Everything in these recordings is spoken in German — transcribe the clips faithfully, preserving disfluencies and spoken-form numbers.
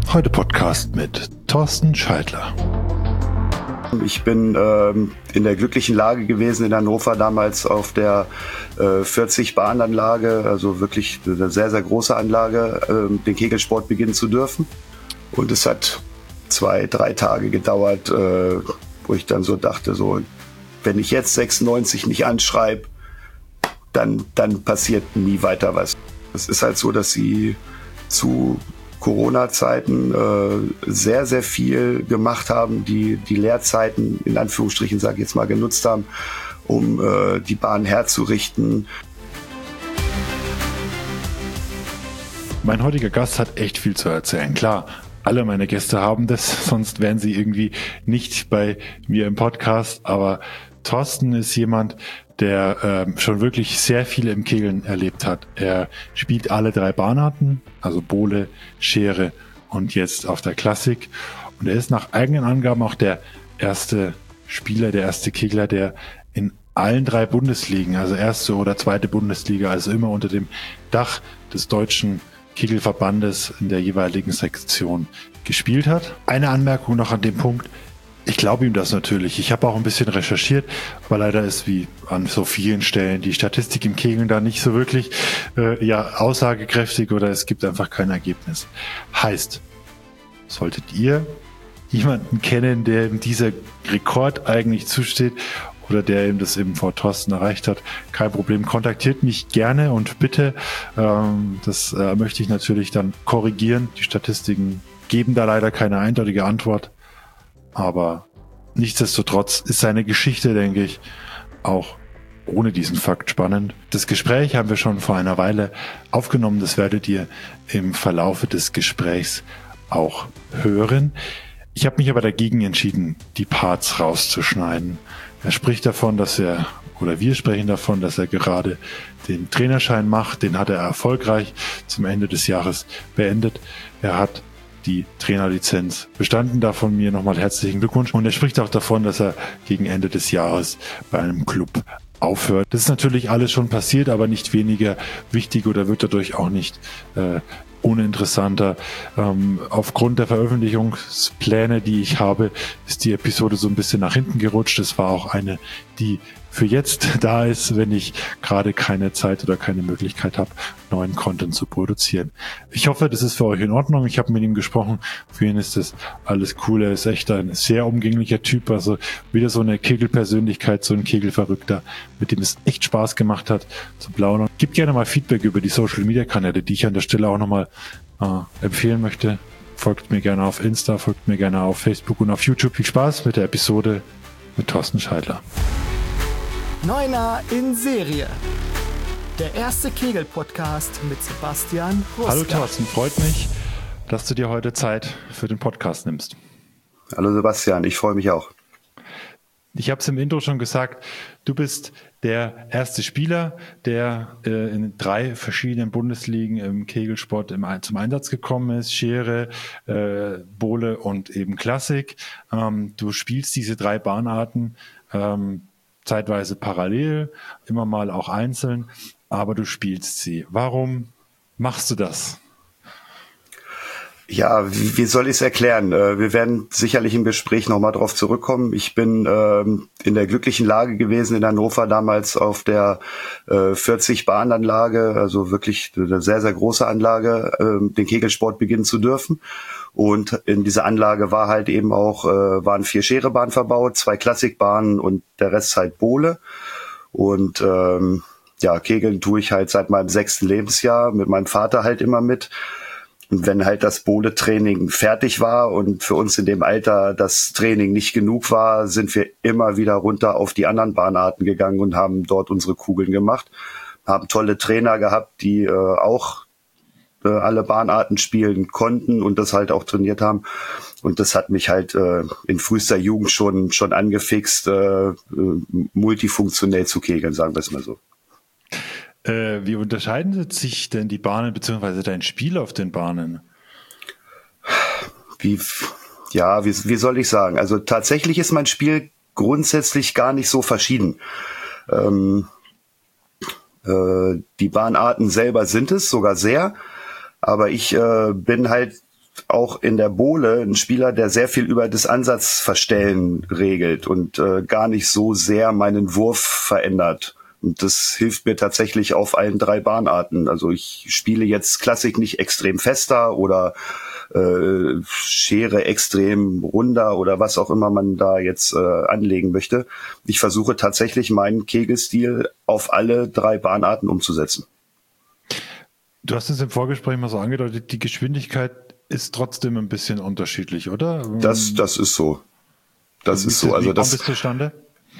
Heute Podcast mit Thorsten Scheidler. Ich bin ähm, in der glücklichen Lage gewesen, in Hannover damals auf der äh, vierzig-Bahn-Anlage, also wirklich eine sehr, sehr große Anlage, äh, den Kegelsport beginnen zu dürfen. Und es hat zwei, drei Tage gedauert, äh, wo ich dann so dachte, so, wenn ich jetzt sechsundneunzig nicht anschreibe, dann, dann passiert nie weiter was. Es ist halt so, dass sie zu Corona-Zeiten äh, sehr, sehr viel gemacht haben, die die Lehrzeiten, in Anführungsstrichen, sage ich jetzt mal, genutzt haben, um äh, die Bahn herzurichten. Mein heutiger Gast hat echt viel zu erzählen. Klar, alle meine Gäste haben das, sonst wären sie irgendwie nicht bei mir im Podcast. Aber Thorsten ist jemand, der ähm, schon wirklich sehr viel im Kegeln erlebt hat. Er spielt alle drei Bahnarten, also Bowle, Schere und jetzt auf der Klassik. Und er ist nach eigenen Angaben auch der erste Spieler, der erste Kegler, der in allen drei Bundesligen, also erste oder zweite Bundesliga, also immer unter dem Dach des deutschen Kegelverbandes in der jeweiligen Sektion gespielt hat. Eine Anmerkung noch an dem Punkt: Ich glaube ihm das natürlich. Ich habe auch ein bisschen recherchiert, aber leider ist wie an so vielen Stellen die Statistik im Kegeln da nicht so wirklich äh, ja aussagekräftig oder es gibt einfach kein Ergebnis. Heißt, solltet ihr jemanden kennen, der ihm dieser Rekord eigentlich zusteht oder der ihm das eben vor Thorsten erreicht hat, kein Problem, kontaktiert mich gerne und bitte. Ähm, das äh, möchte ich natürlich dann korrigieren. Die Statistiken geben da leider keine eindeutige Antwort. Aber nichtsdestotrotz ist seine Geschichte, denke ich, auch ohne diesen Fakt spannend. Das Gespräch haben wir schon vor einer Weile aufgenommen. Das werdet ihr im Verlaufe des Gesprächs auch hören. Ich habe mich aber dagegen entschieden, die Parts rauszuschneiden. Er spricht davon, dass er, oder wir sprechen davon, dass er gerade den Trainerschein macht. Den hat er erfolgreich zum Ende des Jahres beendet. Er hat die Trainerlizenz bestanden. Da von mir nochmal herzlichen Glückwunsch. Und er spricht auch davon, dass er gegen Ende des Jahres bei einem Club aufhört. Das ist natürlich alles schon passiert, aber nicht weniger wichtig oder wird dadurch auch nicht äh, uninteressanter. Ähm, aufgrund der Veröffentlichungspläne, die ich habe, ist die Episode so ein bisschen nach hinten gerutscht. Es war auch eine, die für jetzt da ist, wenn ich gerade keine Zeit oder keine Möglichkeit habe, neuen Content zu produzieren. Ich hoffe, das ist für euch in Ordnung. Ich habe mit ihm gesprochen. Für ihn ist das alles cool. Er ist echt ein sehr umgänglicher Typ. Also wieder so eine Kegelpersönlichkeit, so ein Kegelverrückter, mit dem es echt Spaß gemacht hat zu plaudern. Gebt gerne mal Feedback über die Social-Media-Kanäle, die ich an der Stelle auch nochmal äh, empfehlen möchte. Folgt mir gerne auf Insta, folgt mir gerne auf Facebook und auf YouTube. Viel Spaß mit der Episode mit Thorsten Scheidler. Neuner in Serie. Der erste Kegel-Podcast mit Sebastian Ruska. Hallo Thorsten, freut mich, dass du dir heute Zeit für den Podcast nimmst. Hallo Sebastian, ich freue mich auch. Ich habe es im Intro schon gesagt, du bist der erste Spieler, der äh, in drei verschiedenen Bundesligen im Kegelsport im, zum Einsatz gekommen ist. Schere, äh, Bowle und eben Klassik. Ähm, du spielst diese drei Bahnarten ähm, zeitweise parallel, immer mal auch einzeln, aber du spielst sie. Warum machst du das? Ja, wie, wie soll ich es erklären? Wir werden sicherlich im Gespräch nochmal drauf zurückkommen. Ich bin ähm, in der glücklichen Lage gewesen, in Hannover damals auf der äh, vierzig-Bahn-Anlage, also wirklich eine sehr, sehr große Anlage, äh, den Kegelsport beginnen zu dürfen. Und in dieser Anlage war halt eben auch, äh, waren vier Scherebahnen verbaut, zwei Klassikbahnen und der Rest halt Bowle. Und ähm, ja, Kegeln tue ich halt seit meinem sechsten Lebensjahr mit meinem Vater halt immer mit. Und wenn halt das Bowle-Training fertig war und für uns in dem Alter das Training nicht genug war, sind wir immer wieder runter auf die anderen Bahnarten gegangen und haben dort unsere Kugeln gemacht. Haben tolle Trainer gehabt, die äh, auch äh, alle Bahnarten spielen konnten und das halt auch trainiert haben. Und das hat mich halt äh, in frühester Jugend schon schon angefixt, äh, äh, multifunktionell zu kegeln, sagen wir es mal so. Äh, wie unterscheiden sich denn die Bahnen bzw. dein Spiel auf den Bahnen? Wie, ja, wie, wie soll ich sagen? Also tatsächlich ist mein Spiel grundsätzlich gar nicht so verschieden. Ähm, äh, die Bahnarten selber sind es sogar sehr, aber ich äh, bin halt auch in der Bowle ein Spieler, der sehr viel über das Ansatzverstellen regelt und äh, gar nicht so sehr meinen Wurf verändert. Und das hilft mir tatsächlich auf allen drei Bahnarten. Also ich spiele jetzt Klassik nicht extrem fester oder äh, Schere extrem runder oder was auch immer man da jetzt äh, anlegen möchte. Ich versuche tatsächlich meinen Kegelstil auf alle drei Bahnarten umzusetzen. Du hast es im Vorgespräch mal so angedeutet, die Geschwindigkeit ist trotzdem ein bisschen unterschiedlich, oder? Das, das ist so. Das ist so. Also das. Wie kommt es zustande?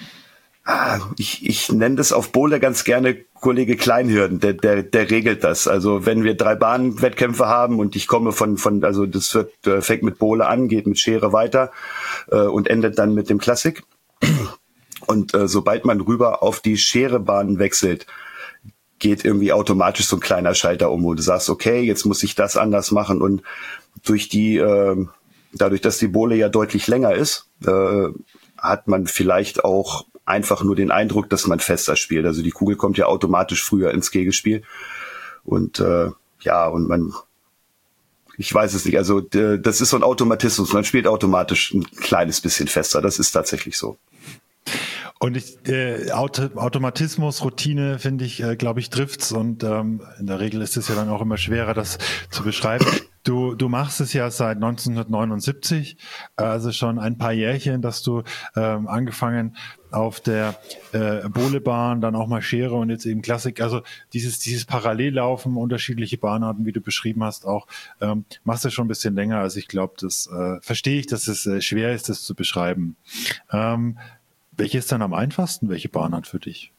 Ich, ich nenne das auf Bowle ganz gerne Kollege Kleinhirn, der, der, der regelt das. Also wenn wir drei Bahnwettkämpfe haben und ich komme von, von, also das wird, fängt mit Bowle an, geht mit Schere weiter äh, und endet dann mit dem Klassik. Und äh, sobald man rüber auf die Scherebahn wechselt, geht irgendwie automatisch so ein kleiner Schalter um, wo du sagst, okay, jetzt muss ich das anders machen. Und durch die, äh, dadurch, dass die Bowle ja deutlich länger ist, äh, hat man vielleicht auch einfach nur den Eindruck, dass man fester spielt. Also die Kugel kommt ja automatisch früher ins Kegelspiel. Und äh, ja, und man, ich weiß es nicht, also d- das ist so ein Automatismus. Man spielt automatisch ein kleines bisschen fester. Das ist tatsächlich so. Und ich, äh, Auto, Automatismus, Routine, finde ich, äh, glaube ich, trifft's. Und ähm, in der Regel ist es ja dann auch immer schwerer, das zu beschreiben. Du, du machst es ja seit neunzehnhundertneunundsiebzig, also schon ein paar Jährchen, dass du ähm, angefangen auf der äh, Bowlebahn, dann auch mal Schere und jetzt eben Klassik. Also dieses dieses Parallellaufen, unterschiedliche Bahnarten, wie du beschrieben hast, auch ähm, machst du schon ein bisschen länger. Also ich glaube, das äh, verstehe ich, dass es äh, schwer ist, das zu beschreiben. Ähm, welche ist dann am einfachsten? Welche Bahnart für dich?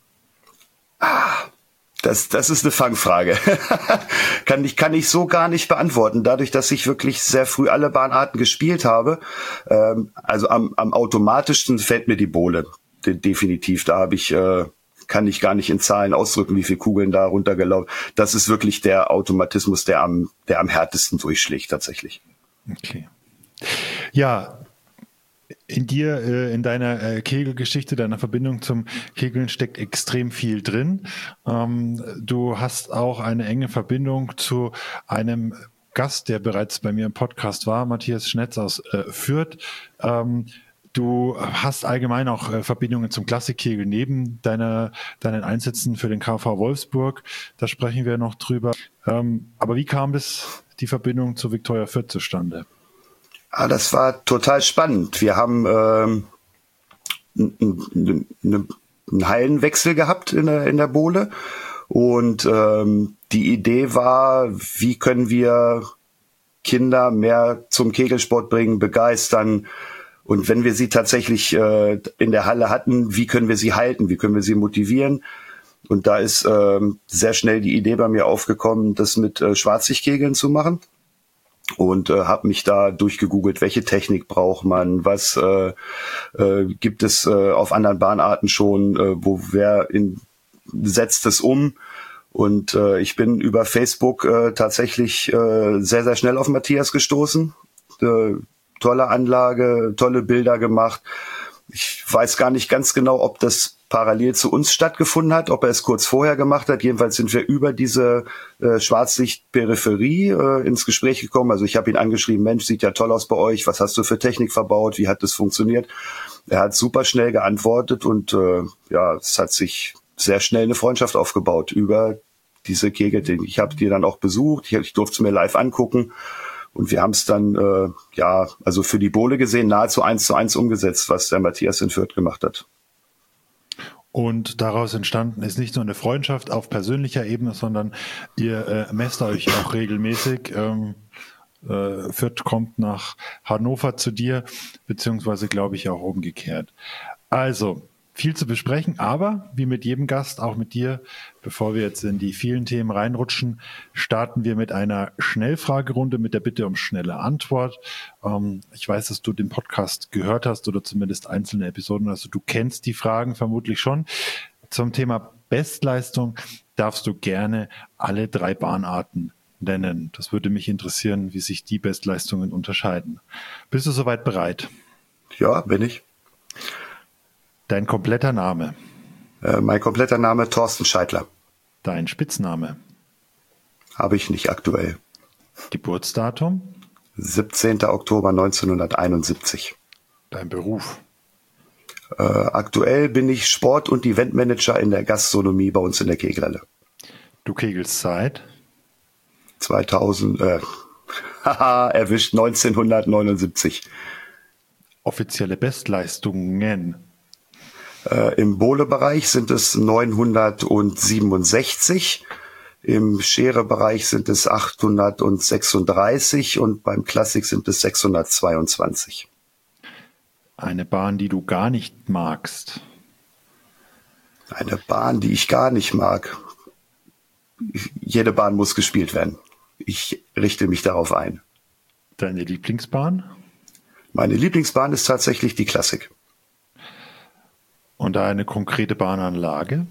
Ah. Das, das ist eine Fangfrage. kann ich, kann ich so gar nicht beantworten. Dadurch, dass ich wirklich sehr früh alle Bahnarten gespielt habe, ähm, also am, am automatischsten fällt mir die Bowle. De- definitiv. Da habe ich, äh, kann ich gar nicht in Zahlen ausdrücken, wie viele Kugeln da runtergelaufen. Das ist wirklich der Automatismus, der am, der am härtesten durchschlägt, tatsächlich. Okay. Ja. In dir, äh, in deiner äh, Kegelgeschichte, deiner Verbindung zum Kegeln steckt extrem viel drin. Ähm, du hast auch eine enge Verbindung zu einem Gast, der bereits bei mir im Podcast war, Matthias Schnetz aus äh, Fürth. Ähm, du hast allgemein auch äh, Verbindungen zum Klassikkegel neben deiner, deinen Einsätzen für den K V Wolfsburg. Da sprechen wir noch drüber. Ähm, aber wie kam das, die Verbindung zu Viktoria Fürth zustande? Ah, das war total spannend. Wir haben ähm, einen Hallenwechsel gehabt in der, in der Bowle und ähm, die Idee war, wie können wir Kinder mehr zum Kegelsport bringen, begeistern und wenn wir sie tatsächlich äh, in der Halle hatten, wie können wir sie halten, wie können wir sie motivieren? Und da ist ähm, sehr schnell die Idee bei mir aufgekommen, das mit äh, Schwarzsichtkegeln zu machen. Und äh, habe mich da durchgegoogelt, welche Technik braucht man, was äh, äh, gibt es äh, auf anderen Bahnarten schon, äh, wo wer in, setzt es um. Und äh, ich bin über Facebook äh, tatsächlich äh, sehr, sehr schnell auf Matthias gestoßen. Äh, tolle Anlage, tolle Bilder gemacht. Ich weiß gar nicht ganz genau, ob das parallel zu uns stattgefunden hat, ob er es kurz vorher gemacht hat. Jedenfalls sind wir über diese äh, Schwarzlicht-Peripherie äh, ins Gespräch gekommen. Also ich habe ihn angeschrieben, Mensch, sieht ja toll aus bei euch. Was hast du für Technik verbaut? Wie hat das funktioniert? Er hat super schnell geantwortet und äh, ja, es hat sich sehr schnell eine Freundschaft aufgebaut über diese Kegel. Ich habe die dann auch besucht. Ich, ich durfte es mir live angucken. Und wir haben es dann, äh, ja, also für die Bowle gesehen, nahezu eins zu eins umgesetzt, was der Matthias in Fürth gemacht hat. Und daraus entstanden ist nicht nur eine Freundschaft auf persönlicher Ebene, sondern ihr äh, messt euch auch regelmäßig. Ähm, äh, Fürth kommt nach Hannover zu dir, beziehungsweise glaube ich auch umgekehrt. Also, viel zu besprechen, aber wie mit jedem Gast, auch mit dir, bevor wir jetzt in die vielen Themen reinrutschen, starten wir mit einer Schnellfragerunde mit der Bitte um schnelle Antwort. Ähm, ich weiß, dass du den Podcast gehört hast oder zumindest einzelne Episoden, also du kennst die Fragen vermutlich schon. Zum Thema Bestleistung darfst du gerne alle drei Bahnarten nennen. Das würde mich interessieren, wie sich die Bestleistungen unterscheiden. Bist du soweit bereit? Ja, bin ich. Dein kompletter Name? Äh, mein kompletter Name Thorsten Scheidler. Dein Spitzname? Habe ich nicht aktuell. Geburtsdatum? siebzehnter Oktober neunzehnhunderteinundsiebzig. Dein Beruf? Äh, aktuell bin ich Sport- und Eventmanager in der Gastronomie bei uns in der Kegelhalle. Du kegelst seit? zweitausend, äh, haha, erwischt neunzehnhundertneunundsiebzig. Offizielle Bestleistungen? Äh, Im Bowle-Bereich sind es neunhundertsiebenundsechzig, im Schere-Bereich sind es achthundertsechsunddreißig und beim Klassik sind es sechshundertzweiundzwanzig. Eine Bahn, die du gar nicht magst? Eine Bahn, die ich gar nicht mag. Jede Bahn muss gespielt werden. Ich richte mich darauf ein. Deine Lieblingsbahn? Meine Lieblingsbahn ist tatsächlich die Klassik. Und eine konkrete Bahnanlage?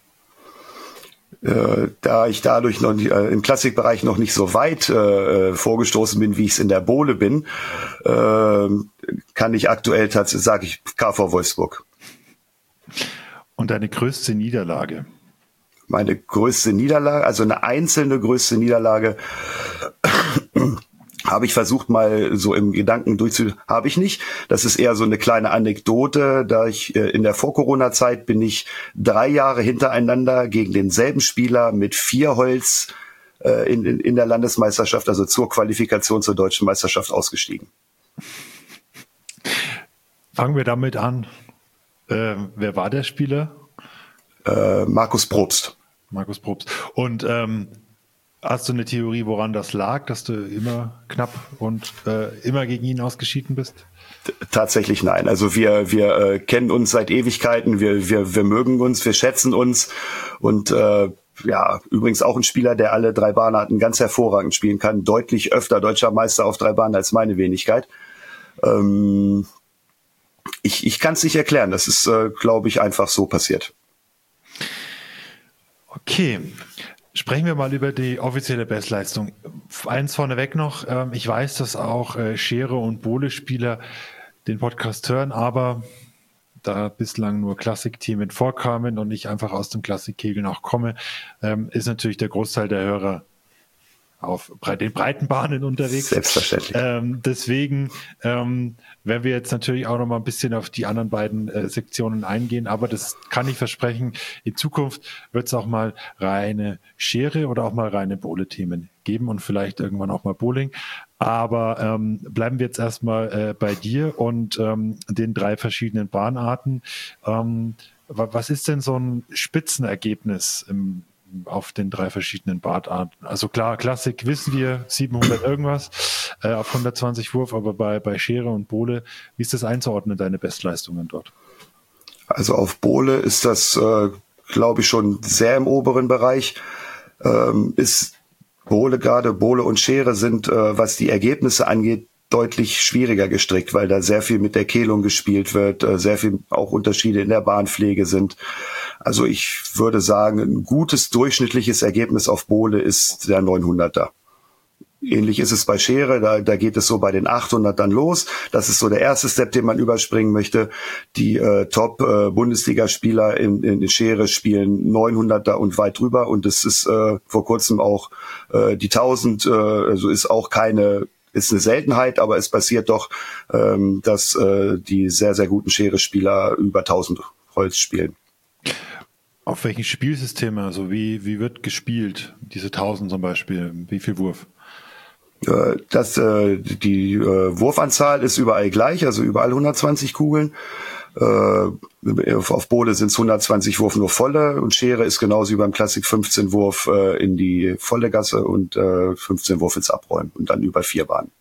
Äh, da ich dadurch noch nicht, äh, im Klassikbereich noch nicht so weit äh, vorgestoßen bin, wie ich es in der Bowle bin, äh, kann ich aktuell tatsächlich, sage ich, K V Wolfsburg. Und deine größte Niederlage? Meine größte Niederlage, also eine einzelne größte Niederlage, habe ich versucht mal so im Gedanken durchzu, habe ich nicht. Das ist eher so eine kleine Anekdote, da ich äh, in der Vor-Corona-Zeit bin ich drei Jahre hintereinander gegen denselben Spieler mit vier Holz äh, in, in, in der Landesmeisterschaft, also zur Qualifikation zur deutschen Meisterschaft ausgestiegen. Fangen wir damit an. Äh, wer war der Spieler? Äh, Markus Probst. Markus Probst. Und ähm, hast du eine Theorie, woran das lag, dass du immer knapp und äh, immer gegen ihn ausgeschieden bist? T- Tatsächlich nein. Also wir wir äh, kennen uns seit Ewigkeiten. Wir wir wir mögen uns, wir schätzen uns und äh, ja, übrigens auch ein Spieler, der alle drei Bahnarten ganz hervorragend spielen kann. Deutlich öfter deutscher Meister auf drei Bahnen als meine Wenigkeit. Ähm, ich ich kann es nicht erklären. Das ist, äh, glaube ich, einfach so passiert. Okay, sprechen wir mal über die offizielle Bestleistung. Eins vorneweg noch, ähm, ich weiß, dass auch äh, Schere- und Bowle-Spieler den Podcast hören, aber da bislang nur Klassikthemen vorkamen und ich einfach aus dem Klassikkegeln auch komme, ähm, ist natürlich der Großteil der Hörer auf den breiten Bahnen unterwegs. Selbstverständlich. Ähm, deswegen ähm, werden wir jetzt natürlich auch noch mal ein bisschen auf die anderen beiden äh, Sektionen eingehen, aber das kann ich versprechen, in Zukunft wird es auch mal reine Schere oder auch mal reine Bowle-Themen geben und vielleicht irgendwann auch mal Bowling. Aber ähm, bleiben wir jetzt erstmal äh, bei dir und ähm, den drei verschiedenen Bahnarten. Ähm, was ist denn so ein Spitzenergebnis im auf den drei verschiedenen Bahnarten? Also klar, Klassik wissen wir, siebenhundert irgendwas äh, auf hundertzwanzig Wurf, aber bei, bei Schere und Bowle, wie ist das einzuordnen, deine Bestleistungen dort? Also auf Bowle ist das, äh, glaube ich, schon sehr im oberen Bereich. Ähm, ist Bowle, gerade Bowle und Schere sind, äh, was die Ergebnisse angeht, deutlich schwieriger gestrickt, weil da sehr viel mit der Kehlung gespielt wird, äh, sehr viel auch Unterschiede in der Bahnpflege sind. Also ich würde sagen, ein gutes durchschnittliches Ergebnis auf Bowle ist der neunhunderter. Ähnlich ist es bei Schere, da, da geht es so bei den achthundert dann los. Das ist so der erste Step, den man überspringen möchte. Die äh, Top-Bundesligaspieler äh, in, in Schere spielen neunhunderter und weit drüber und es ist äh, vor kurzem auch äh, die tausend, äh, also ist auch keine ist eine Seltenheit, aber es passiert doch, ähm, dass äh, die sehr, sehr guten Schere-Spieler über tausend Holz spielen. Auf welchen Spielsystemen, also wie, wie wird gespielt, diese tausend zum Beispiel, wie viel Wurf? Äh, das, äh, die äh, Wurfanzahl ist überall gleich, also überall hundertzwanzig Kugeln. Äh, auf Bowle sind es hundertzwanzig Wurf nur volle und Schere ist genauso wie beim Klassik fünfzehn Wurf äh, in die volle Gasse und äh, fünfzehn Wurf ins Abräumen und dann über vier Bahnen.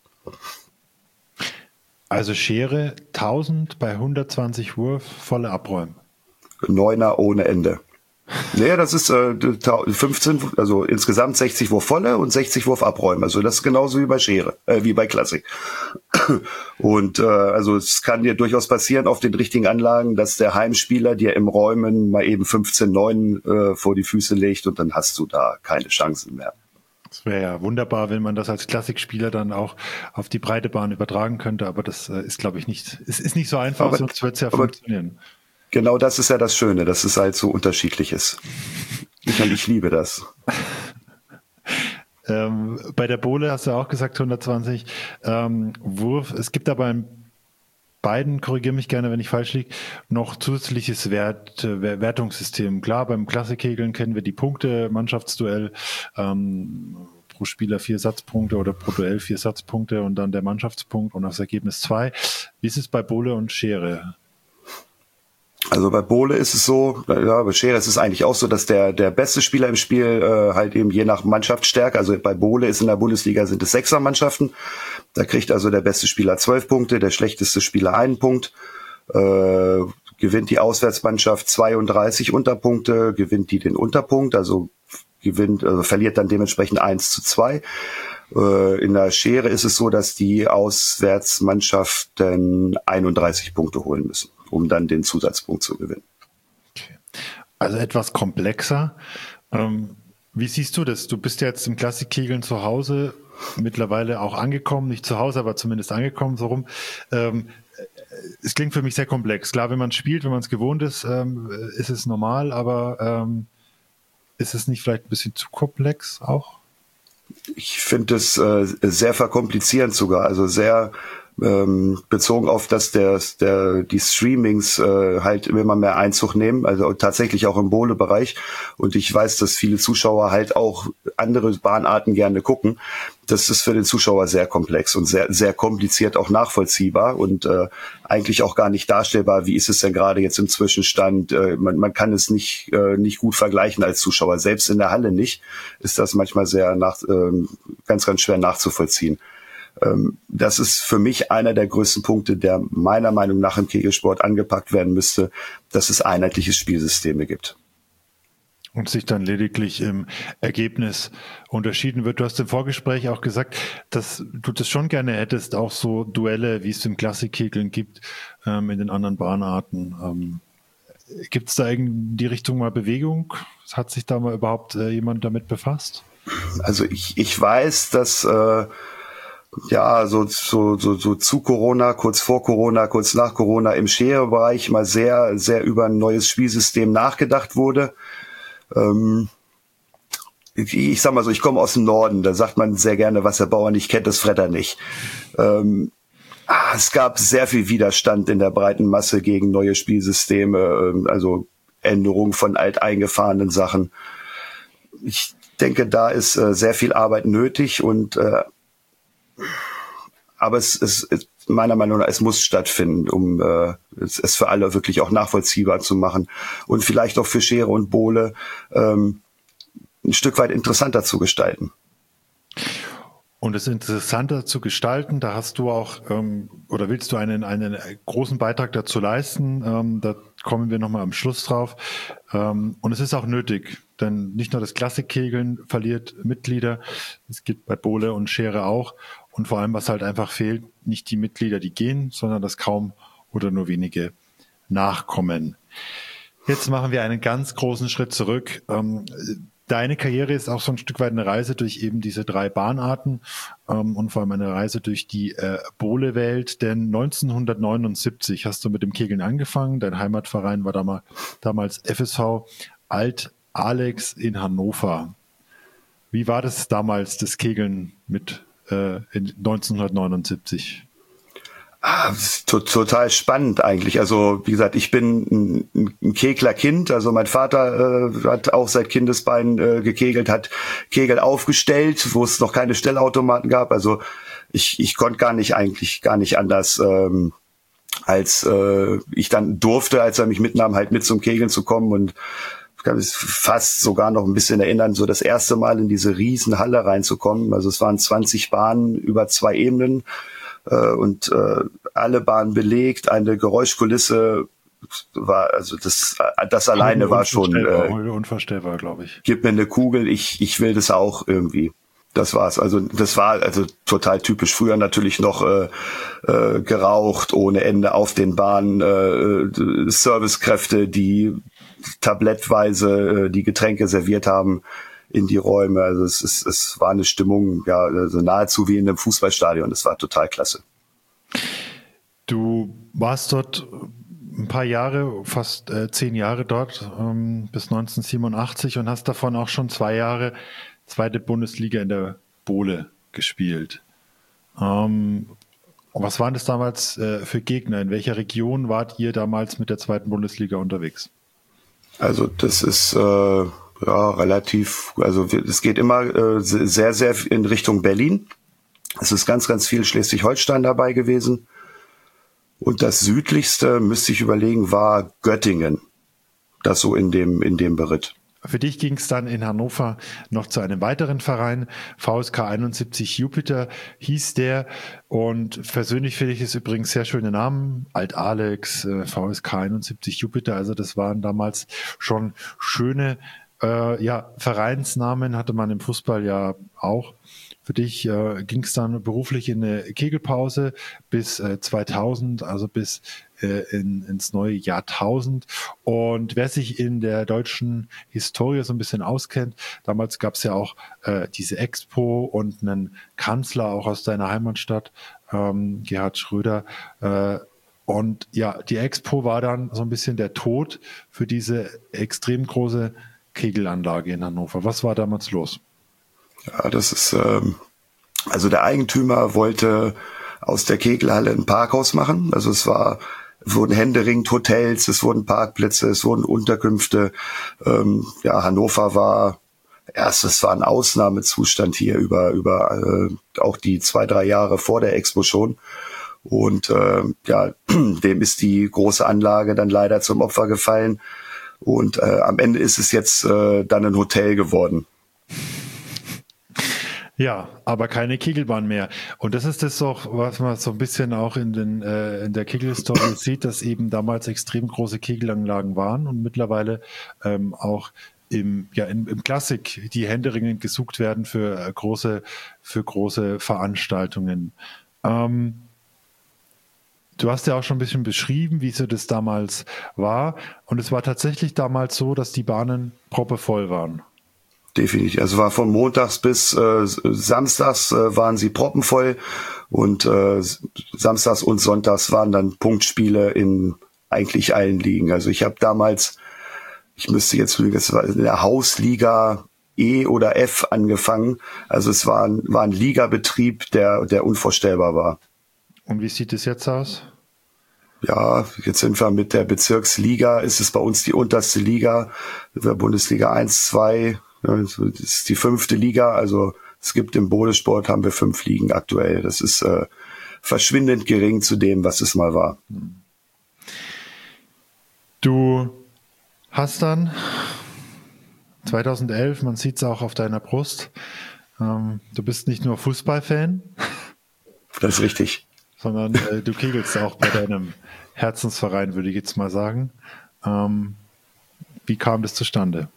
Also Schere tausend bei hundertzwanzig Wurf, volle Abräumen. Neuner ohne Ende. Nee, das ist äh, fünfzehn, also insgesamt sechzig Wurf volle und sechzig Wurf abräumen. Also das ist genauso wie bei Schere, äh, wie bei Klassik. Und äh, also es kann dir durchaus passieren auf den richtigen Anlagen, dass der Heimspieler dir im Räumen mal eben fünfzehn neun äh, vor die Füße legt und dann hast du da keine Chancen mehr. Das wäre ja wunderbar, wenn man das als Klassikspieler dann auch auf die breite Bahn übertragen könnte, aber das äh, ist, glaube ich, nicht, es ist nicht so einfach, aber, sonst wird es ja funktionieren. Genau das ist ja das Schöne, dass es halt so unterschiedlich ist. Ich, ich liebe das. Ähm, bei der Bowle hast du auch gesagt hundertzwanzig ähm, Wurf. Es gibt aber in beiden, korrigiere mich gerne, wenn ich falsch liege, noch zusätzliches Wert, äh, Wertungssystem. Klar, beim Klassikkegeln kennen wir die Punkte, Mannschaftsduell, ähm, pro Spieler vier Satzpunkte oder pro Duell vier Satzpunkte und dann der Mannschaftspunkt und das Ergebnis zwei. Wie ist es bei Bowle und Schere? Also bei Bowle ist es so, ja, bei Schere ist es eigentlich auch so, dass der der beste Spieler im Spiel äh, halt eben je nach Mannschaftsstärke, also bei Bowle ist in der Bundesliga sind es Sechsermannschaften, da kriegt also der beste Spieler zwölf Punkte, der schlechteste Spieler einen Punkt, äh, gewinnt die Auswärtsmannschaft zweiunddreißig Unterpunkte, gewinnt die den Unterpunkt, also gewinnt, also verliert dann dementsprechend eins zu zwei. Äh, in der Schere ist es so, dass die Auswärtsmannschaften einunddreißig Punkte holen müssen, um dann den Zusatzpunkt zu gewinnen. Okay. Also etwas komplexer. Ähm, wie siehst du das? Du bist ja jetzt im Klassikkegeln zu Hause, mittlerweile auch angekommen, nicht zu Hause, aber zumindest angekommen, so rum. Ähm, es klingt für mich sehr komplex. Klar, wenn man spielt, wenn man es gewohnt ist, ähm, ist es normal, aber ähm, ist es nicht vielleicht ein bisschen zu komplex auch? Ich finde es äh, sehr verkomplizierend sogar, also sehr ähm, bezogen auf, dass der, der die Streamings äh, halt immer mehr Einzug nehmen, also tatsächlich auch im Bowle-Bereich. Und ich weiß, dass viele Zuschauer halt auch andere Bahnarten gerne gucken. Das ist für den Zuschauer sehr komplex und sehr sehr kompliziert auch nachvollziehbar und äh, eigentlich auch gar nicht darstellbar. Wie ist es denn gerade jetzt im Zwischenstand? Äh, man, man kann es nicht äh, nicht gut vergleichen als Zuschauer. Selbst in der Halle nicht. Ist das manchmal sehr nach, äh, ganz ganz schwer nachzuvollziehen. Das ist für mich einer der größten Punkte, der meiner Meinung nach im Kegelsport angepackt werden müsste, dass es einheitliche Spielsysteme gibt. Und sich dann lediglich im Ergebnis unterschieden wird. Du hast im Vorgespräch auch gesagt, dass du das schon gerne hättest, auch so Duelle, wie es im Klassikkegeln gibt, ähm, in den anderen Bahnarten. Ähm, gibt es da in die Richtung mal Bewegung? Hat sich da mal überhaupt äh, jemand damit befasst? Also ich, ich weiß, dass äh, ja, so, so, so, so zu Corona, kurz vor Corona, kurz nach Corona im Schere-Bereich mal sehr, sehr über ein neues Spielsystem nachgedacht wurde. Ähm, ich, ich sag mal so, ich komme aus dem Norden, da sagt man sehr gerne, was der Bauer nicht kennt, das fret er nicht. Ähm, ah, es gab sehr viel Widerstand in der breiten Masse gegen neue Spielsysteme, also Änderungen von alteingefahrenen Sachen. Ich denke, da ist äh, sehr viel Arbeit nötig und äh, aber es ist meiner Meinung nach, es muss stattfinden, um äh, es, es für alle wirklich auch nachvollziehbar zu machen und vielleicht auch für Schere und Bowle ähm, ein Stück weit interessanter zu gestalten. Und es interessanter zu gestalten, da hast du auch, ähm, oder willst du einen, einen großen Beitrag dazu leisten, ähm, da kommen wir nochmal am Schluss drauf. Ähm, und es ist auch nötig, denn nicht nur das Klassikkegeln verliert Mitglieder, es gibt bei Bowle und Schere auch. Und vor allem, was halt einfach fehlt, nicht die Mitglieder, die gehen, sondern dass kaum oder nur wenige nachkommen. Jetzt machen wir einen ganz großen Schritt zurück. Ähm, Deine Karriere ist auch so ein Stück weit eine Reise durch eben diese drei Bahnarten ähm, und vor allem eine Reise durch die äh, Bowle-Welt, denn neunzehnhundertneunundsiebzig hast du mit dem Kegeln angefangen. Dein Heimatverein war damals, damals F S V Alt-Alex in Hannover. Wie war das damals, das Kegeln mit äh, in neunzehnhundertneunundsiebzig? Ah, total spannend eigentlich. Also wie gesagt, ich bin ein, ein Keglerkind. Also mein Vater äh, hat auch seit Kindesbeinen äh, gekegelt, hat Kegel aufgestellt, wo es noch keine Stellautomaten gab. Also ich, ich konnte gar nicht eigentlich gar nicht anders, ähm, als äh, ich dann durfte, als er mich mitnahm, halt mit zum Kegeln zu kommen. Und ich kann mich fast sogar noch ein bisschen erinnern, so das erste Mal in diese riesen Halle reinzukommen. Also es waren zwanzig Bahnen über zwei Ebenen. Und äh, alle Bahnen belegt, eine Geräuschkulisse war, also das das alleine war schon äh, unvorstellbar, glaube ich. Gib mir eine Kugel, ich ich will das auch irgendwie. Das war's. Also das war also total typisch. Früher natürlich noch äh, äh, geraucht ohne Ende auf den Bahnen, äh, Servicekräfte, die tablettweise äh, die Getränke serviert haben in die Räume. Also es, es, es war eine Stimmung, ja, also nahezu wie in einem Fußballstadion. Das war total klasse. Du warst dort ein paar Jahre, fast äh, zehn Jahre dort, ähm, bis neunzehnhundertsiebenundachtzig und hast davon auch schon zwei Jahre zweite Bundesliga in der Bohle gespielt. Ähm, was waren das damals äh, für Gegner? In welcher Region wart ihr damals mit der zweiten Bundesliga unterwegs? Also das ist äh, ja relativ, also es geht immer äh, sehr, sehr in Richtung Berlin. Es ist ganz, ganz viel Schleswig-Holstein dabei gewesen. Und das südlichste, müsste ich überlegen, war Göttingen. Das so in dem, in dem Beritt. Für dich ging es dann in Hannover noch zu einem weiteren Verein, V S K einundsiebzig Jupiter hieß der, und persönlich finde ich es übrigens sehr schöne Namen, Alt-Alex, äh, V S K einundsiebzig Jupiter, also das waren damals schon schöne äh, ja, Vereinsnamen, hatte man im Fußball ja auch. Für dich äh, ging es dann beruflich in eine Kegelpause bis äh, zweitausend, also bis äh, in, ins neue Jahrtausend. Und wer sich in der deutschen Historie so ein bisschen auskennt, damals gab es ja auch äh, diese Expo und einen Kanzler auch aus deiner Heimatstadt, ähm, Gerhard Schröder. Äh, und ja, die Expo war dann so ein bisschen der Tod für diese extrem große Kegelanlage in Hannover. Was war damals los? Ja, das ist, ähm, also der Eigentümer wollte aus der Kegelhalle ein Parkhaus machen. Also es war, wurden händeringend Hotels, es wurden Parkplätze, es wurden Unterkünfte. Ähm, ja, Hannover war, erst, es war ein Ausnahmezustand hier über, über äh, auch die zwei, drei Jahre vor der Expo schon. Und äh, ja, dem ist die große Anlage dann leider zum Opfer gefallen. Und äh, am Ende ist es jetzt äh, dann ein Hotel geworden. Ja, aber keine Kegelbahn mehr. Und das ist das auch, was man so ein bisschen auch in den äh, in der Kegelhistorie sieht, dass eben damals extrem große Kegelanlagen waren und mittlerweile ähm, auch im ja im, im Klassik die händeringend gesucht werden für äh, große für große Veranstaltungen. Ähm, Du hast ja auch schon ein bisschen beschrieben, wie so das damals war. Und es war tatsächlich damals so, dass die Bahnen proppevoll waren. Definitiv. Also war von montags bis äh, samstags äh, waren sie proppenvoll und äh, samstags und sonntags waren dann Punktspiele in eigentlich allen Ligen. Also ich habe damals, ich müsste jetzt lügen, es war in der Hausliga E oder F angefangen. Also es war ein, war ein Ligabetrieb, der, der unvorstellbar war. Und wie sieht es jetzt aus? Ja, jetzt sind wir mit der Bezirksliga, ist es bei uns die unterste Liga, wir Bundesliga eins, zwei, das ist die fünfte Liga, also es gibt im Bohlesport, haben wir fünf Ligen aktuell. Das ist äh, verschwindend gering zu dem, was es mal war. Du hast dann zweitausendelf, man sieht es auch auf deiner Brust, ähm, du bist nicht nur Fußballfan. Das ist richtig. Sondern äh, du kegelst auch bei deinem Herzensverein, würde ich jetzt mal sagen. Ähm, wie kam das zustande?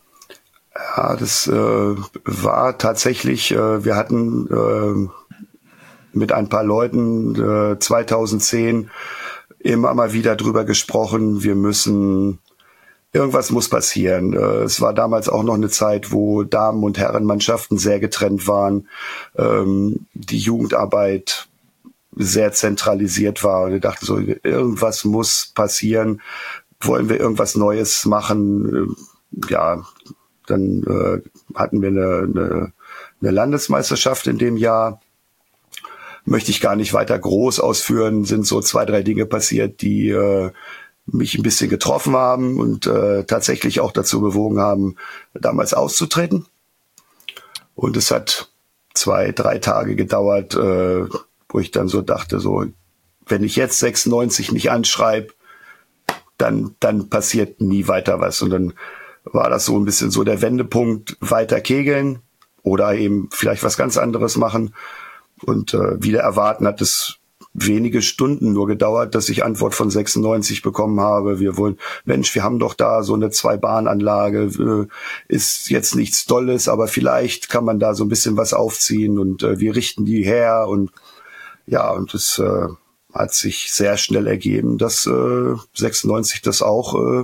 Ja, das äh, war tatsächlich, äh, wir hatten äh, mit ein paar Leuten äh, zweitausendzehn immer mal wieder drüber gesprochen, wir müssen, irgendwas muss passieren. Äh, es war damals auch noch eine Zeit, wo Damen- und Herrenmannschaften sehr getrennt waren, ähm, die Jugendarbeit sehr zentralisiert war. Und ich dachte so, irgendwas muss passieren. Wollen wir irgendwas Neues machen? Ja, dann äh, hatten wir eine, eine, eine Landesmeisterschaft in dem Jahr. Möchte ich gar nicht weiter groß ausführen. Sind so zwei, drei Dinge passiert, die äh, mich ein bisschen getroffen haben und äh, tatsächlich auch dazu bewogen haben, damals auszutreten. Und es hat zwei, drei Tage gedauert, äh, wo ich dann so dachte, so, wenn ich jetzt sechsundneunzig nicht anschreibe, dann, dann passiert nie weiter was. Und dann war das so ein bisschen so der Wendepunkt, weiter kegeln oder eben vielleicht was ganz anderes machen. Und äh, wieder erwarten hat es wenige Stunden nur gedauert, dass ich Antwort von sechsundneunzig bekommen habe. Wir wollen, Mensch, wir haben doch da so eine Zwei-Bahn-Anlage, äh, ist jetzt nichts Dolles, aber vielleicht kann man da so ein bisschen was aufziehen und äh, wir richten die her und ja, und es äh, hat sich sehr schnell ergeben, dass äh, sechsundneunzig das auch äh,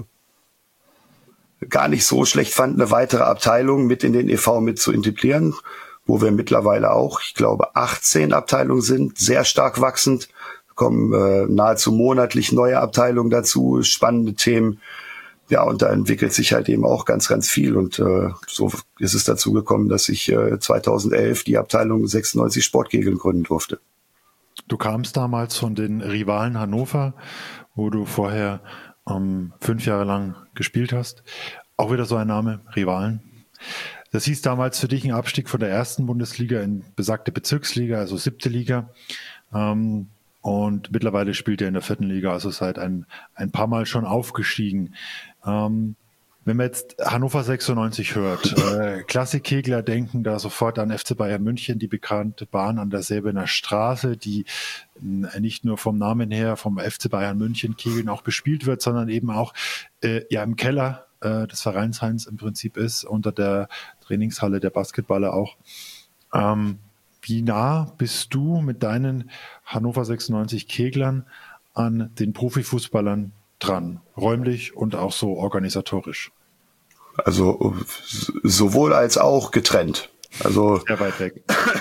gar nicht so schlecht fand, eine weitere Abteilung mit in den E V mit zu integrieren, wo wir mittlerweile auch, ich glaube, achtzehn Abteilungen sind, sehr stark wachsend, kommen äh, nahezu monatlich neue Abteilungen dazu, spannende Themen. ja, und da entwickelt sich halt eben auch ganz, ganz viel. Und äh, so ist es dazu gekommen, dass ich äh, zweitausendelf die Abteilung sechsundneunzig Sportkegeln gründen durfte. Du kamst damals von den Rivalen Hannover, wo du vorher ähm, fünf Jahre lang gespielt hast. Auch wieder so ein Name, Rivalen. Das hieß damals für dich ein Abstieg von der ersten Bundesliga in besagte Bezirksliga, also siebte Liga. Ähm, und mittlerweile spielt er in der vierten Liga, also seit ein, ein paar Mal schon aufgestiegen. Ähm, wenn man jetzt Hannover sechsundneunzig hört, äh, Klassikkegler denken da sofort an F C Bayern München, die bekannte Bahn an der Säbener Straße, die äh, nicht nur vom Namen her vom F C Bayern München Kegeln auch bespielt wird, sondern eben auch äh, ja im Keller äh, des Vereinsheins im Prinzip ist, unter der Trainingshalle der Basketballer auch. Ähm, wie nah bist du mit deinen Hannover sechsundneunzig Keglern an den Profifußballern dran, räumlich und auch so organisatorisch? Also sowohl als auch getrennt. Also sehr weit weg.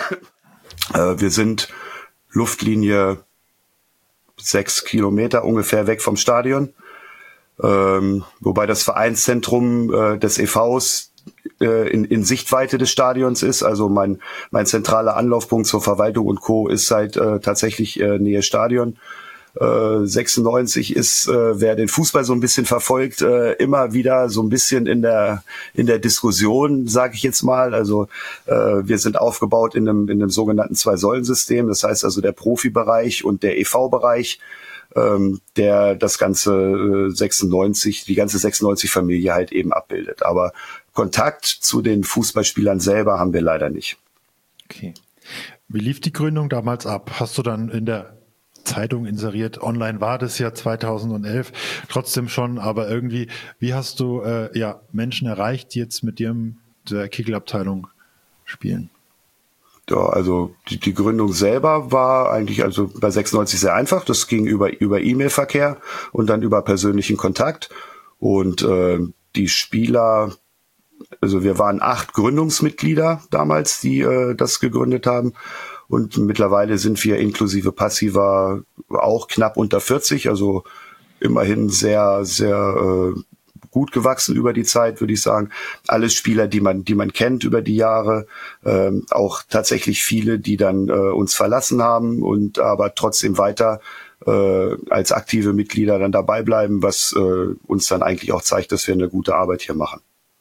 äh, wir sind Luftlinie sechs Kilometer ungefähr weg vom Stadion, ähm, wobei das Vereinszentrum äh, des E Vs äh, in, in Sichtweite des Stadions ist. Also mein mein zentraler Anlaufpunkt zur Verwaltung und Co. ist halt äh, tatsächlich äh, Nähe Stadion. Äh, sechsundneunzig ist, äh, wer den Fußball so ein bisschen verfolgt, äh, immer wieder so ein bisschen in der in der Diskussion, sage ich jetzt mal. Also äh, wir sind aufgebaut in einem in einem sogenannten Zwei-Säulen-System. Das heißt also der Profibereich und der E V-Bereich, ähm, der das ganze äh, sechsundneunzig, die ganze sechsundneunzig-Familie halt eben abbildet. Aber Kontakt zu den Fußballspielern selber haben wir leider nicht. Okay. Wie lief die Gründung damals ab? Hast du dann in der Zeitung inseriert, online war das ja zweitausendelf, trotzdem schon, aber irgendwie, wie hast du äh, ja Menschen erreicht, die jetzt mit dir in der Kegelabteilung spielen? Ja, also die, die Gründung selber war eigentlich also bei sechsundneunzig sehr einfach. Das ging über über E-Mail-Verkehr und dann über persönlichen Kontakt. Und äh, die Spieler, also wir waren acht Gründungsmitglieder damals, die äh, das gegründet haben. Und mittlerweile sind wir inklusive Passiver auch knapp unter vierzig, also immerhin sehr, sehr äh, gut gewachsen über die Zeit, würde ich sagen. Alles Spieler, die man, die man kennt über die Jahre, ähm, auch tatsächlich viele, die dann äh, uns verlassen haben und aber trotzdem weiter äh, als aktive Mitglieder dann dabei bleiben, was äh, uns dann eigentlich auch zeigt, dass wir eine gute Arbeit hier machen.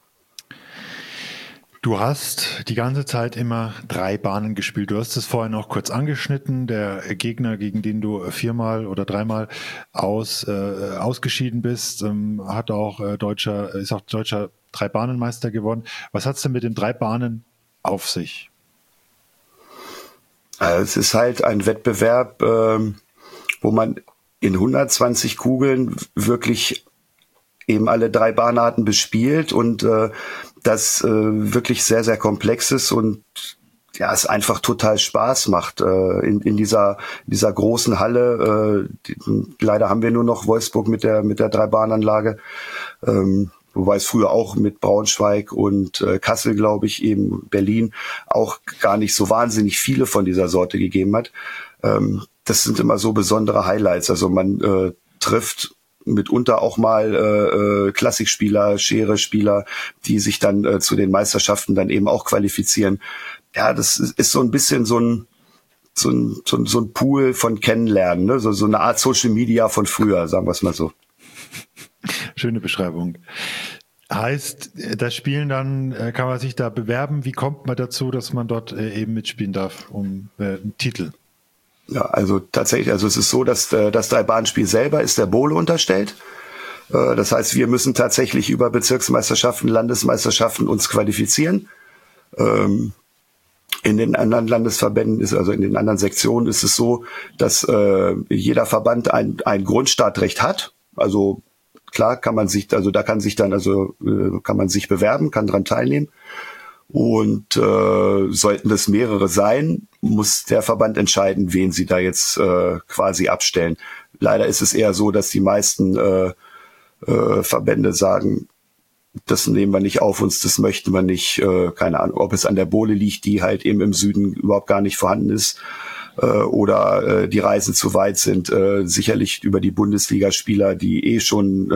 Du hast die ganze Zeit immer drei Bahnen gespielt. Du hast es vorhin noch kurz angeschnitten. Der Gegner, gegen den du viermal oder dreimal aus, äh, ausgeschieden bist, ähm, hat auch äh, deutscher, ist auch deutscher Drei-Bahnen-Meister geworden. Was hat es denn mit den drei Bahnen auf sich? Also es ist halt ein Wettbewerb, ähm, wo man in hundertzwanzig Kugeln wirklich eben alle drei Bahnarten bespielt und äh, das äh, wirklich sehr, sehr komplex ist und ja, es einfach total Spaß macht äh, in, in dieser in dieser großen Halle. Äh, die, leider haben wir nur noch Wolfsburg mit der mit der Drei-Bahn-Anlage, ähm, wobei es früher auch mit Braunschweig und äh, Kassel, glaube ich, eben Berlin auch gar nicht so wahnsinnig viele von dieser Sorte gegeben hat. Ähm, das sind immer so besondere Highlights. Also man äh, trifft mitunter auch mal äh, Klassikspieler, Schere-Spieler, die sich dann äh, zu den Meisterschaften dann eben auch qualifizieren. Ja, das ist, ist so ein bisschen so ein so ein, so ein, so ein Pool von Kennenlernen, ne? so, so eine Art Social Media von früher, sagen wir es mal so. Schöne Beschreibung. Heißt, das Spielen dann, kann man sich da bewerben? Wie kommt man dazu, dass man dort eben mitspielen darf um äh, einen Titel? Ja, also tatsächlich, also es ist so, dass das Drei-Bahn-Spiel selber ist der Bowle unterstellt. Das heißt, wir müssen tatsächlich über Bezirksmeisterschaften, Landesmeisterschaften uns qualifizieren. In den anderen Landesverbänden ist, also in den anderen Sektionen ist es so, dass jeder Verband ein, ein Grundstartrecht hat. Also klar kann man sich, also da kann sich dann, also kann man sich bewerben, kann dran teilnehmen. Und äh, sollten das mehrere sein, muss der Verband entscheiden, wen sie da jetzt äh, quasi abstellen. Leider ist es eher so, dass die meisten äh, äh, Verbände sagen, das nehmen wir nicht auf uns, das möchten wir nicht. Äh, keine Ahnung, ob es an der Bowle liegt, die halt eben im Süden überhaupt gar nicht vorhanden ist, äh, oder äh, die Reisen zu weit sind. Äh, sicherlich über die Bundesligaspieler, die eh schon äh,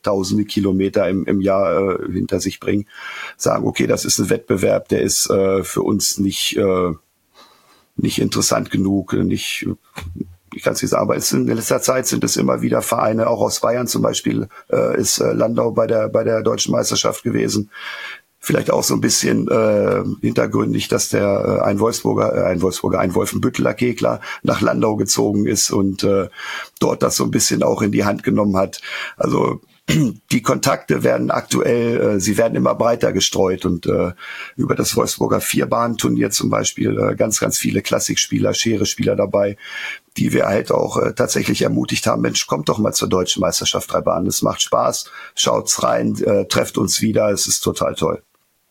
tausende Kilometer im, im Jahr äh, hinter sich bringen, sagen, okay, das ist ein Wettbewerb, der ist äh, für uns nicht äh, nicht interessant genug, nicht, ich kann es nicht sagen, aber es in letzter Zeit sind es immer wieder Vereine, auch aus Bayern zum Beispiel äh, ist äh, Landau bei der bei der deutschen Meisterschaft gewesen. Vielleicht auch so ein bisschen äh, hintergründig, dass der äh, ein Wolfsburger, äh, ein Wolfsburger, ein Wolfenbütteler Kegler nach Landau gezogen ist und äh, dort das so ein bisschen auch in die Hand genommen hat. Also die Kontakte werden aktuell, äh, sie werden immer breiter gestreut und äh, über das Wolfsburger Vierbahn-Turnier zum Beispiel äh, ganz, ganz viele Klassikspieler, Schere-Spieler dabei, die wir halt auch äh, tatsächlich ermutigt haben, Mensch, kommt doch mal zur Deutschen Meisterschaft drei Bahnen, es macht Spaß, schaut's rein, äh, trefft uns wieder, es ist total toll.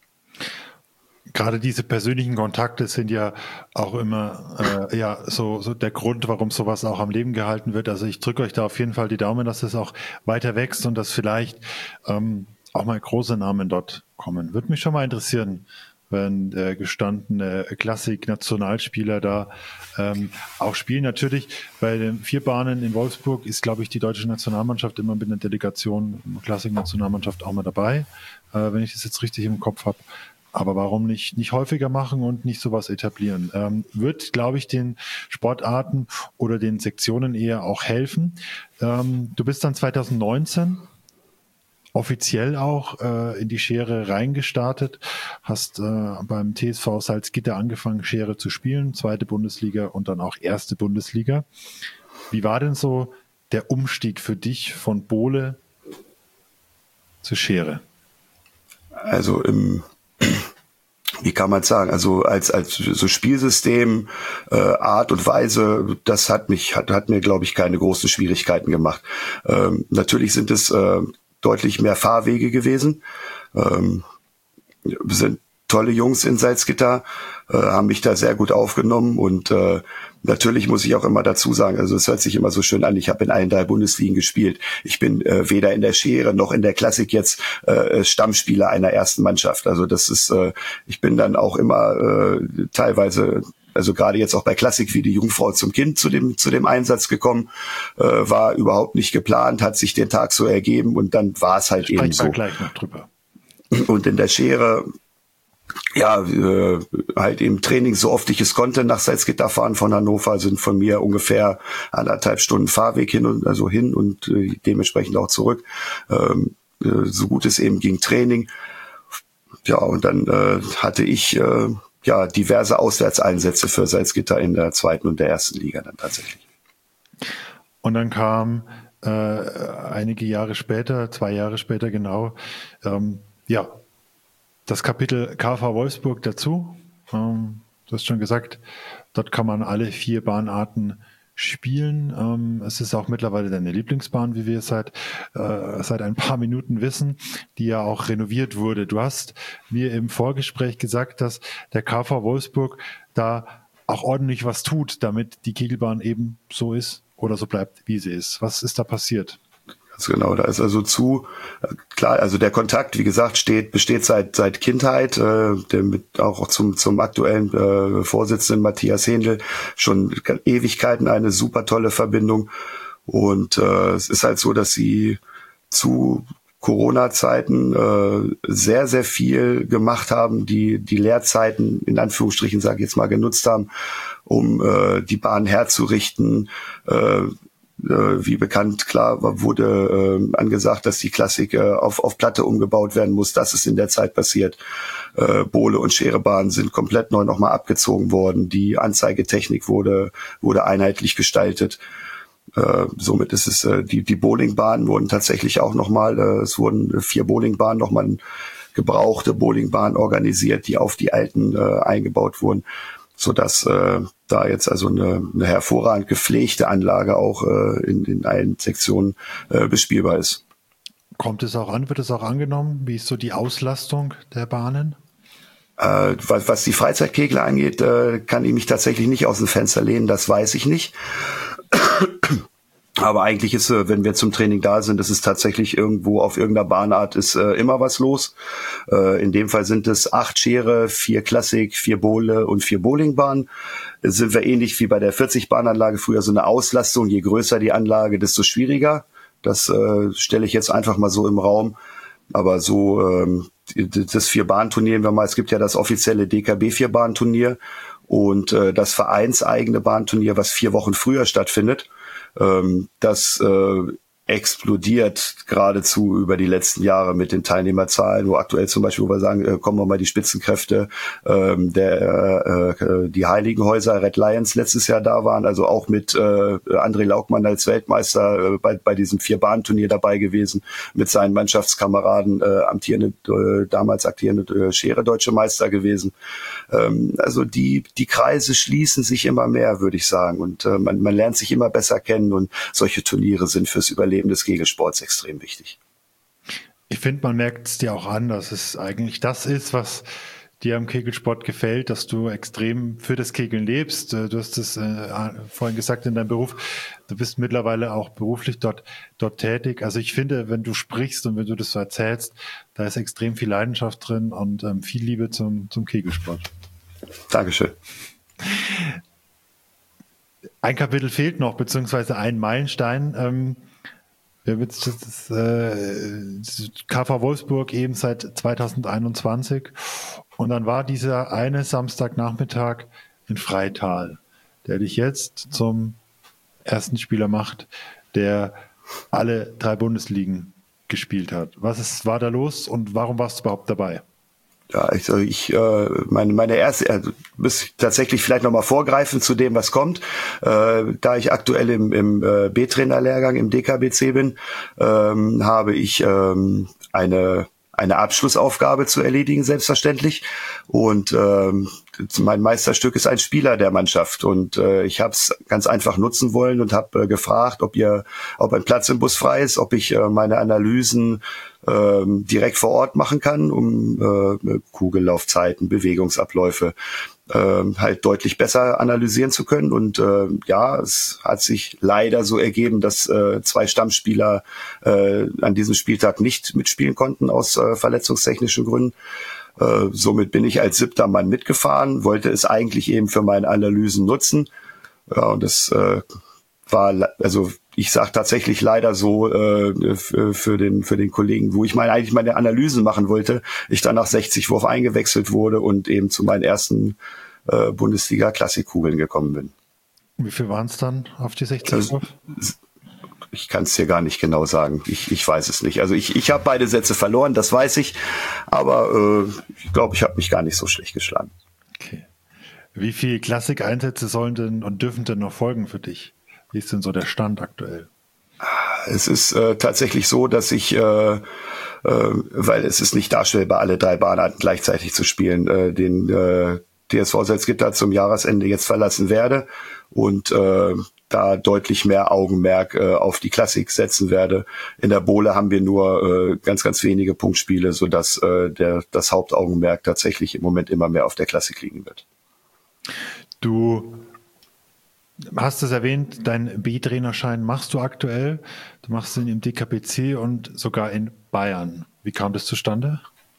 Gerade diese persönlichen Kontakte sind ja auch immer äh, ja so, so der Grund, warum sowas auch am Leben gehalten wird. Also ich drücke euch da auf jeden Fall die Daumen, dass es auch weiter wächst und dass vielleicht ähm, auch mal große Namen dort kommen. Würde mich schon mal interessieren, wenn äh, gestandene Klassik-Nationalspieler da ähm, auch spielen. Natürlich bei den Vierbahnen in Wolfsburg ist, glaube ich, die deutsche Nationalmannschaft immer mit einer Delegation, Klassik-Nationalmannschaft auch mal dabei, äh, wenn ich das jetzt richtig im Kopf habe. Aber warum nicht nicht häufiger machen und nicht sowas etablieren? Ähm, wird, glaube ich, den Sportarten oder den Sektionen eher auch helfen. Ähm, du bist dann zwanzig neunzehn offiziell auch äh, in die Schere reingestartet, hast äh, beim T S V Salzgitter angefangen, Schere zu spielen, zweite Bundesliga und dann auch erste Bundesliga. Wie war denn so der Umstieg für dich von Bohle zu Schere? Also im Wie kann man sagen? Also als als so Spielsystem, äh, Art und Weise, das hat mich hat hat mir glaube ich keine großen Schwierigkeiten gemacht. Ähm, natürlich sind es äh, deutlich mehr Fahrwege gewesen. Ähm, wir sind tolle Jungs in Salzgitter, äh, haben mich da sehr gut aufgenommen und äh, natürlich muss ich auch immer dazu sagen, also es hört sich immer so schön an, ich habe in allen drei Bundesligen gespielt. Ich bin äh, weder in der Schere noch in der Klassik jetzt äh, Stammspieler einer ersten Mannschaft. Also das ist, äh, ich bin dann auch immer äh, teilweise, also gerade jetzt auch bei Klassik wie die Jungfrau zum Kind zu dem zu dem Einsatz gekommen, äh, war überhaupt nicht geplant, hat sich den Tag so ergeben und dann war es halt eben so. Gleich noch drüber. Und in der Schere ja, äh, halt im Training, so oft ich es konnte, nach Salzgitter fahren von Hannover, sind von mir ungefähr anderthalb Stunden Fahrweg hin und also hin und äh, dementsprechend auch zurück. Ähm, äh, so gut es eben ging, Training. Ja, und dann äh, hatte ich äh, ja diverse Auswärtseinsätze für Salzgitter in der zweiten und der ersten Liga dann tatsächlich. Und dann kam äh, einige Jahre später, zwei Jahre später genau, ähm, ja, das Kapitel K V Wolfsburg dazu. Ähm, du hast schon gesagt, dort kann man alle vier Bahnarten spielen. Ähm, es ist auch mittlerweile deine Lieblingsbahn, wie wir seit, äh, seit ein paar Minuten wissen, die ja auch renoviert wurde. Du hast mir im Vorgespräch gesagt, dass der K V Wolfsburg da auch ordentlich was tut, damit die Kegelbahn eben so ist oder so bleibt, wie sie ist. Was ist da passiert? Genau, da ist also zu klar, also der Kontakt, wie gesagt, steht besteht seit seit Kindheit, äh, der mit auch zum zum aktuellen äh, Vorsitzenden Matthias Händel schon Ewigkeiten eine super tolle Verbindung und äh, es ist halt so, dass sie zu Corona-Zeiten äh, sehr sehr viel gemacht haben, die die Lehrzeiten in Anführungsstrichen, sage ich jetzt mal, genutzt haben, um äh, die Bahn herzurichten. Äh, Wie bekannt, klar, wurde äh, angesagt, dass die Klassik äh, auf, auf Platte umgebaut werden muss. Das ist in der Zeit passiert. Äh, Bohle und Scherebahn sind komplett neu nochmal abgezogen worden. Die Anzeigetechnik wurde, wurde einheitlich gestaltet. Äh, somit ist es, äh, die, die Bowlingbahnen wurden tatsächlich auch nochmal, äh, es wurden vier Bowlingbahnen nochmal gebrauchte Bowlingbahnen organisiert, die auf die alten äh, eingebaut wurden, sodass äh, da jetzt also eine, eine hervorragend gepflegte Anlage auch äh, in, in allen Sektionen äh, bespielbar ist. Kommt es auch an? Wird es auch angenommen? Wie ist so die Auslastung der Bahnen? Äh, was, was die Freizeitkegler angeht, äh, kann ich mich tatsächlich nicht aus dem Fenster lehnen, das weiß ich nicht. Aber eigentlich ist, wenn wir zum Training da sind, ist es tatsächlich irgendwo auf irgendeiner Bahnart ist äh, immer was los. Äh, in dem Fall sind es acht Schere, vier Klassik, vier Bohle und vier Bowlingbahnen. Das sind wir ähnlich wie bei der vierzig-Bahn-Anlage früher so eine Auslastung. Je größer die Anlage, desto schwieriger Das äh, stelle ich jetzt einfach mal so im Raum. Aber so ähm, das Vier-Bahn-Turnier, wenn man mal, es gibt ja das offizielle D K B-Vier-Bahn-Turnier und äh, das vereinseigene Bahnturnier, was vier Wochen früher stattfindet. Ähm, das äh, explodiert geradezu über die letzten Jahre mit den Teilnehmerzahlen, wo aktuell zum Beispiel, wo wir sagen, äh, kommen wir mal die Spitzenkräfte, ähm, der äh, die Heiligenhäuser Red Lions letztes Jahr da waren, also auch mit äh, André Laukmann als Weltmeister äh, bei, bei diesem Vier-Bahn-Turnier dabei gewesen, mit seinen Mannschaftskameraden, äh, amtierende, äh, damals aktierende äh, Schere Deutsche Meister gewesen. Ähm, also die die Kreise schließen sich immer mehr, würde ich sagen, und äh, man, man lernt sich immer besser kennen und solche Turniere sind fürs Überleben des Kegelsports extrem wichtig. Ich finde, man merkt es dir auch an, dass es eigentlich das ist, was dir am Kegelsport gefällt, dass du extrem für das Kegeln lebst. Du hast es äh, vorhin gesagt in deinem Beruf, du bist mittlerweile auch beruflich dort, dort tätig. Also ich finde, wenn du sprichst und wenn du das so erzählst, da ist extrem viel Leidenschaft drin und ähm, viel Liebe zum, zum Kegelsport. Dankeschön. Ein Kapitel fehlt noch, beziehungsweise ein Meilenstein. Ähm, Wir haben jetzt das, äh, K V Wolfsburg eben seit zweitausendeinundzwanzig und dann war dieser eine Samstagnachmittag in Freital, der dich jetzt zum ersten Spieler macht, der alle drei Bundesligen gespielt hat. Was ist, war da los und warum warst du überhaupt dabei? Ja, also ich, äh, meine, meine erste, also muss ich tatsächlich vielleicht nochmal vorgreifen zu dem, was kommt. Äh, da ich aktuell im, im äh, B-Trainer-Lehrgang im D K B C bin, ähm, habe ich ähm, eine eine Abschlussaufgabe zu erledigen, selbstverständlich. Und ähm, mein Meisterstück ist ein Spieler der Mannschaft. Und äh, ich habe es ganz einfach nutzen wollen und habe äh, gefragt, ob ihr, ob ein Platz im Bus frei ist, ob ich äh, meine Analysen ähm, direkt vor Ort machen kann, um äh, Kugellaufzeiten, Bewegungsabläufe äh, halt deutlich besser analysieren zu können. Und äh, ja, es hat sich leider so ergeben, dass äh, zwei Stammspieler äh, an diesem Spieltag nicht mitspielen konnten aus äh, verletzungstechnischen Gründen. Äh, somit bin ich als siebter Mann mitgefahren, wollte es eigentlich eben für meine Analysen nutzen. Ja, und das äh, war, also ich sage tatsächlich leider so äh, für, für den für den Kollegen, wo ich meine eigentlich meine Analysen machen wollte, ich dann nach sechzig Wurf eingewechselt wurde und eben zu meinen ersten äh, Bundesliga-Klassikkugeln gekommen bin. Wie viel waren es dann auf die sechzig Wurf? Also, ich kann es dir gar nicht genau sagen. Ich, ich weiß es nicht. Also ich, ich habe beide Sätze verloren, das weiß ich. Aber äh, ich glaube, ich habe mich gar nicht so schlecht geschlagen. Okay. Wie viele Klassik-Einsätze sollen denn und dürfen denn noch folgen für dich? Wie ist denn so der Stand aktuell? Es ist äh, tatsächlich so, dass ich, äh, äh, weil es ist nicht darstellbar, alle drei Bahnarten gleichzeitig zu spielen, äh, den äh, T S V Salzgitter zum Jahresende jetzt verlassen werde und äh, da deutlich mehr Augenmerk äh, auf die Klassik setzen werde. In der Bowle haben wir nur äh, ganz, ganz wenige Punktspiele, sodass äh, der, das Hauptaugenmerk tatsächlich im Moment immer mehr auf der Klassik liegen wird. Du hast es erwähnt, deinen B-Trainerschein machst du aktuell. Du machst ihn im D K B C und sogar in Bayern. Wie kam das zustande?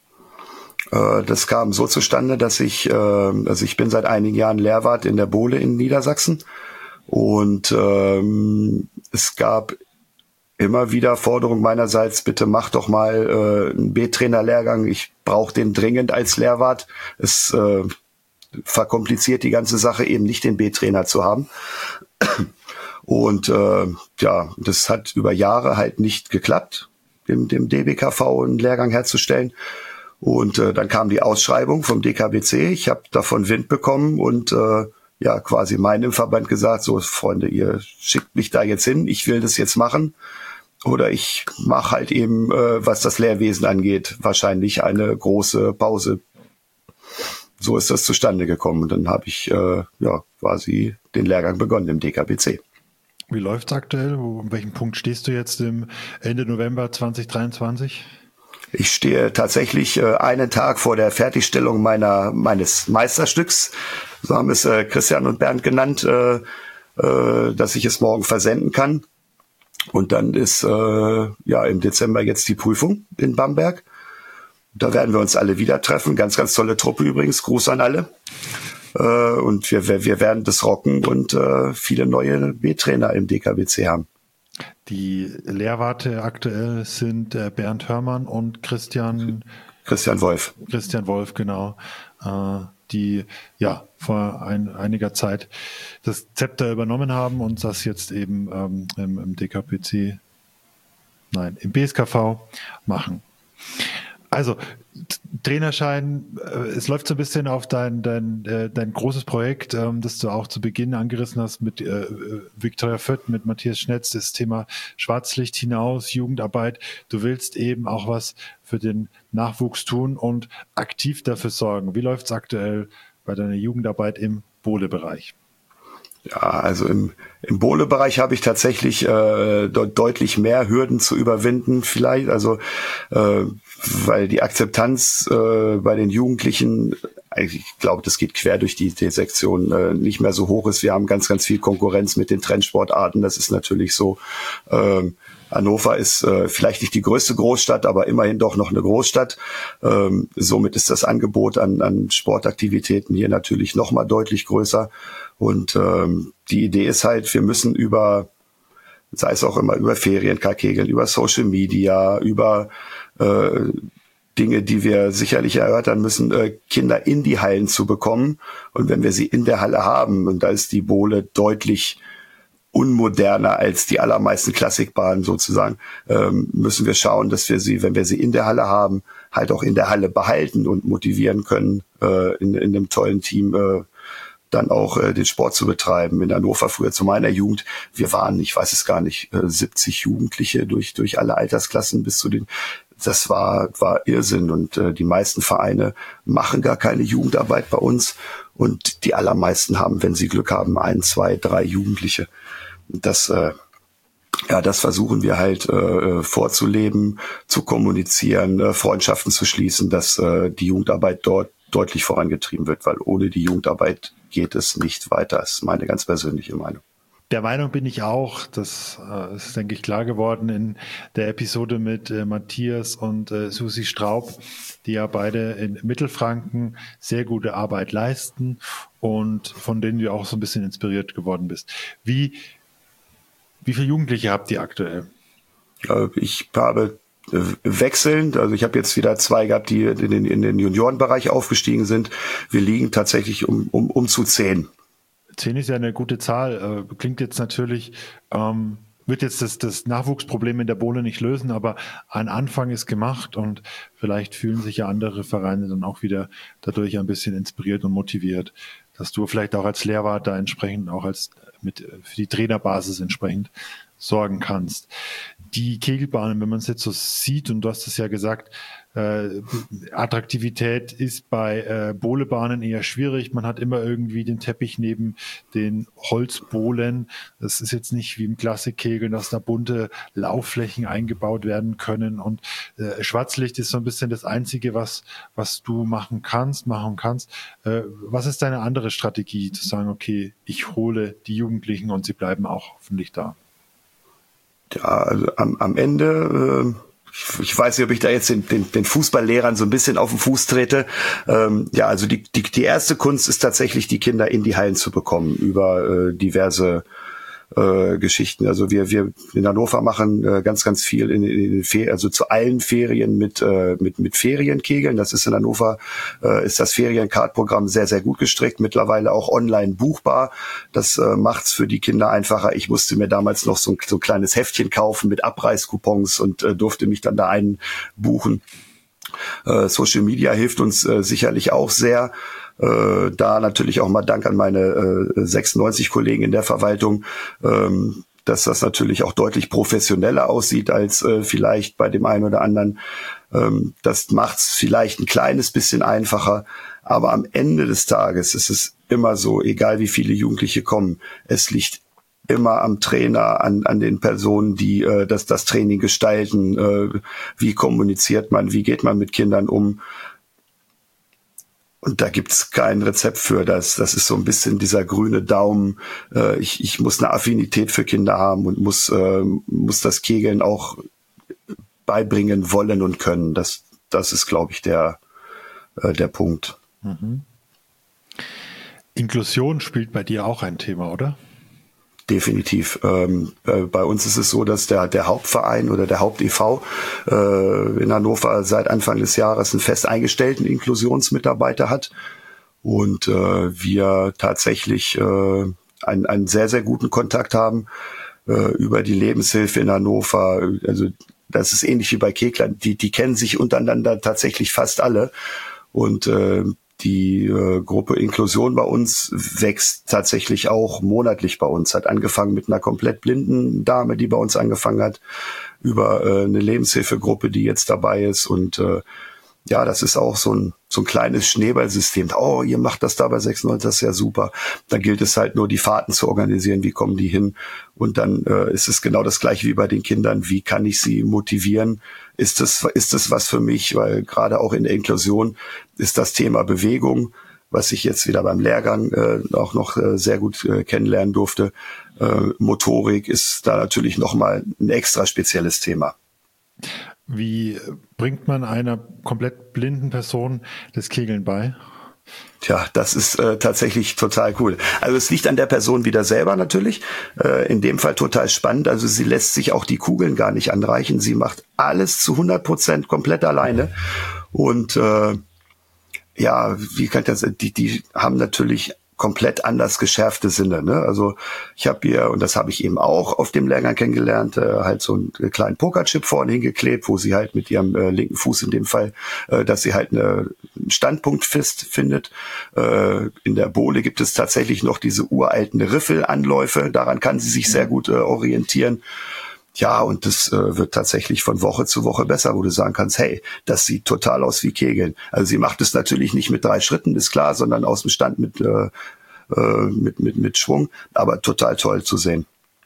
Das kam so zustande, dass ich, also ich bin seit einigen Jahren Lehrwart in der Bowle in Niedersachsen und ähm, es gab immer wieder Forderungen meinerseits, bitte mach doch mal äh, einen B-Trainer-Lehrgang, ich brauche den dringend als Lehrwart. Es äh, verkompliziert die ganze Sache eben nicht, den B-Trainer zu haben. Und äh, ja, das hat über Jahre halt nicht geklappt, dem, dem D B K V einen Lehrgang herzustellen. Und äh, dann kam die Ausschreibung vom D K B C. Ich habe davon Wind bekommen und äh, ja quasi meinem Verband gesagt, so Freunde, ihr schickt mich da jetzt hin, ich will das jetzt machen. Oder ich mache halt eben, äh, was das Lehrwesen angeht, wahrscheinlich eine große Pause. So ist das zustande gekommen. Und dann habe ich äh, ja quasi den Lehrgang begonnen im D K B C. Wie läuft's aktuell? Wo, an welchem Punkt stehst du jetzt im Ende November zwanzig dreiundzwanzig? Ich stehe tatsächlich äh, einen Tag vor der Fertigstellung meiner meines Meisterstücks, so haben es äh, Christian und Bernd genannt, äh, äh, dass ich es morgen versenden kann. Und dann ist äh, ja im Dezember jetzt die Prüfung in Bamberg. Da werden wir uns alle wieder treffen. Ganz, ganz tolle Truppe übrigens. Gruß an alle. Äh, und wir, wir werden das rocken und äh, viele neue B-Trainer im D K B C haben. Die Lehrwarte aktuell sind äh, Bernd Hörmann und Christian Christian Wolf. Christian Wolf, genau. Äh, die ja vor ein, einiger Zeit das Zepter übernommen haben und das jetzt eben ähm, im, im D K P C, nein, im B S K V machen. Also Trainerschein, äh, es läuft so ein bisschen auf dein, dein, äh, dein großes Projekt, ähm, das du auch zu Beginn angerissen hast mit äh, Viktoria Fürth, mit Matthias Schnetz, das Thema Schwarzlicht hinaus, Jugendarbeit. Du willst eben auch was für den Nachwuchs tun und aktiv dafür sorgen. Wie läuft es aktuell bei deiner Jugendarbeit im Bohle-Bereich? Ja, also im, im Bohle-Bereich habe ich tatsächlich äh, dort deutlich mehr Hürden zu überwinden vielleicht, also äh, weil die Akzeptanz äh, bei den Jugendlichen, ich glaube, das geht quer durch die T-Sektion, äh, nicht mehr so hoch ist. Wir haben ganz, ganz viel Konkurrenz mit den Trendsportarten, das ist natürlich so. Ähm, Hannover ist äh, vielleicht nicht die größte Großstadt, aber immerhin doch noch eine Großstadt. Ähm, somit ist das Angebot an, an Sportaktivitäten hier natürlich noch mal deutlich größer. Und ähm, die Idee ist halt, wir müssen über, sei es auch immer über Ferienkarkegeln, über Social Media, über äh, Dinge, die wir sicherlich erörtern müssen, äh, Kinder in die Hallen zu bekommen. Und wenn wir sie in der Halle haben, und da ist die Bohle deutlich unmoderner als die allermeisten Klassikbahnen sozusagen, ähm, müssen wir schauen, dass wir sie, wenn wir sie in der Halle haben, halt auch in der Halle behalten und motivieren können, äh, in, in einem tollen Team äh, dann auch äh, den Sport zu betreiben. In Hannover früher zu meiner Jugend, wir waren, ich weiß es gar nicht, äh, siebzig Jugendliche durch durch alle Altersklassen bis zu den, das war war Irrsinn und äh, die meisten Vereine machen gar keine Jugendarbeit bei uns und die allermeisten haben, wenn sie Glück haben, ein, zwei, drei Jugendliche. Das, äh, ja, das versuchen wir halt äh, vorzuleben, zu kommunizieren, äh, Freundschaften zu schließen, dass äh, die Jugendarbeit dort deutlich vorangetrieben wird, weil ohne die Jugendarbeit geht es nicht weiter. Das ist meine ganz persönliche Meinung. Der Meinung bin ich auch, das äh, ist, denke ich, klar geworden in der Episode mit äh, Matthias und äh, Susi Straub, die ja beide in Mittelfranken sehr gute Arbeit leisten und von denen du auch so ein bisschen inspiriert geworden bist. Wie Wie viele Jugendliche habt ihr aktuell? Ich habe wechselnd, also ich habe jetzt wieder zwei gehabt, die in den, in den Juniorenbereich aufgestiegen sind. Wir liegen tatsächlich um, um, um zu zehn. Zehn ist ja eine gute Zahl. Klingt jetzt natürlich, ähm, wird jetzt das, das Nachwuchsproblem in der Bohle nicht lösen, aber ein Anfang ist gemacht und vielleicht fühlen sich ja andere Vereine dann auch wieder dadurch ein bisschen inspiriert und motiviert, dass du vielleicht auch als Lehrwart da entsprechend auch als mit für die Trainerbasis entsprechend sorgen kannst. Die Kegelbahnen, wenn man es jetzt so sieht, und du hast es ja gesagt, äh, Attraktivität ist bei äh, Bohlebahnen eher schwierig. Man hat immer irgendwie den Teppich neben den Holzbohlen. Das ist jetzt nicht wie im Klassikkegeln, dass da bunte Laufflächen eingebaut werden können. Und äh, Schwarzlicht ist so ein bisschen das Einzige, was was du machen kannst, machen kannst. Äh, was ist deine andere Strategie, zu sagen, okay, ich hole die Jugendlichen und sie bleiben auch hoffentlich da? Ja, also am, am Ende, äh, ich, ich weiß nicht, ob ich da jetzt den, den, den Fußballlehrern so ein bisschen auf den Fuß trete. Ähm, ja, also die, die, die erste Kunst ist tatsächlich, die Kinder in die Hallen zu bekommen über äh, diverse äh, Geschichten. Also wir wir in Hannover machen äh, ganz ganz viel in, in den Ferien, also zu allen Ferien mit äh, mit mit Ferienkegeln. Das ist in Hannover äh, ist das Ferienkartprogramm sehr sehr gut gestrickt, mittlerweile auch online buchbar. Das äh, macht's für die Kinder einfacher. Ich musste mir damals noch so ein, so ein kleines Heftchen kaufen mit Abreißcoupons und äh, durfte mich dann da einbuchen. Äh, Social Media hilft uns äh, sicherlich auch sehr. Äh, da natürlich auch mal Dank an meine äh, sechsundneunzig Kollegen in der Verwaltung, ähm, dass das natürlich auch deutlich professioneller aussieht als äh, vielleicht bei dem einen oder anderen. Ähm, das macht's vielleicht ein kleines bisschen einfacher, aber am Ende des Tages ist es immer so, egal wie viele Jugendliche kommen, es liegt immer am Trainer, an an den Personen, die äh, das das Training gestalten. Äh, wie kommuniziert man, wie geht man mit Kindern um? Und da gibt's kein Rezept für das. Das ist so ein bisschen dieser grüne Daumen. Äh, ich, ich muss eine Affinität für Kinder haben und muss, äh, muss das Kegeln auch beibringen wollen und können. Das, das ist, glaube ich, der, äh, der Punkt. Mhm. Inklusion spielt bei dir auch ein Thema, oder? Definitiv. Ähm, äh, bei uns ist es so, dass der, der Hauptverein oder der Haupt-E V äh, in Hannover seit Anfang des Jahres einen fest eingestellten Inklusionsmitarbeiter hat und äh, wir tatsächlich äh, einen, einen sehr, sehr guten Kontakt haben äh, über die Lebenshilfe in Hannover. Also das ist ähnlich wie bei Keglern. Die, die kennen sich untereinander tatsächlich fast alle. Und äh, die äh, Gruppe Inklusion bei uns wächst tatsächlich auch monatlich bei uns. Hat angefangen mit einer komplett blinden Dame, die bei uns angefangen hat, über äh, eine Lebenshilfegruppe, die jetzt dabei ist. Und äh, ja, das ist auch so ein so ein kleines Schneeballsystem. Oh, ihr macht das da bei sechsundneunzig, das ist ja super. Dann gilt es halt nur, die Fahrten zu organisieren. Wie kommen die hin? Und dann äh, ist es genau das Gleiche wie bei den Kindern. Wie kann ich sie motivieren? Ist das, ist das was für mich? Weil gerade auch in der Inklusion ist das Thema Bewegung, was ich jetzt wieder beim Lehrgang äh, auch noch äh, sehr gut äh, kennenlernen durfte. Äh, Motorik ist da natürlich nochmal ein extra spezielles Thema. Wie bringt man einer komplett blinden Person das Kegeln bei? Tja, das ist äh, tatsächlich total cool. Also es liegt an der Person wieder selber natürlich. Äh, in dem Fall total spannend. Also sie lässt sich auch die Kugeln gar nicht anreichen. Sie macht alles zu hundert Prozent komplett alleine. Und äh, ja, wie kann ich das? Die, die haben natürlich komplett anders geschärfte Sinne. Ne? Also ich habe hier, und das habe ich eben auch auf dem Lehrgang kennengelernt, äh, halt so einen kleinen Pokerchip vorne hingeklebt, wo sie halt mit ihrem äh, linken Fuß in dem Fall, äh, dass sie halt eine, einen Standpunkt fest findet. Äh, in der Bowle gibt es tatsächlich noch diese uralten Riffelanläufe, daran kann sie sich sehr gut äh, orientieren. Ja, und das äh, wird tatsächlich von Woche zu Woche besser, wo du sagen kannst, hey, das sieht total aus wie Kegeln. Also sie macht es natürlich nicht mit drei Schritten, ist klar, sondern aus dem Stand mit, äh, äh, mit, mit, mit Schwung, aber total toll zu sehen.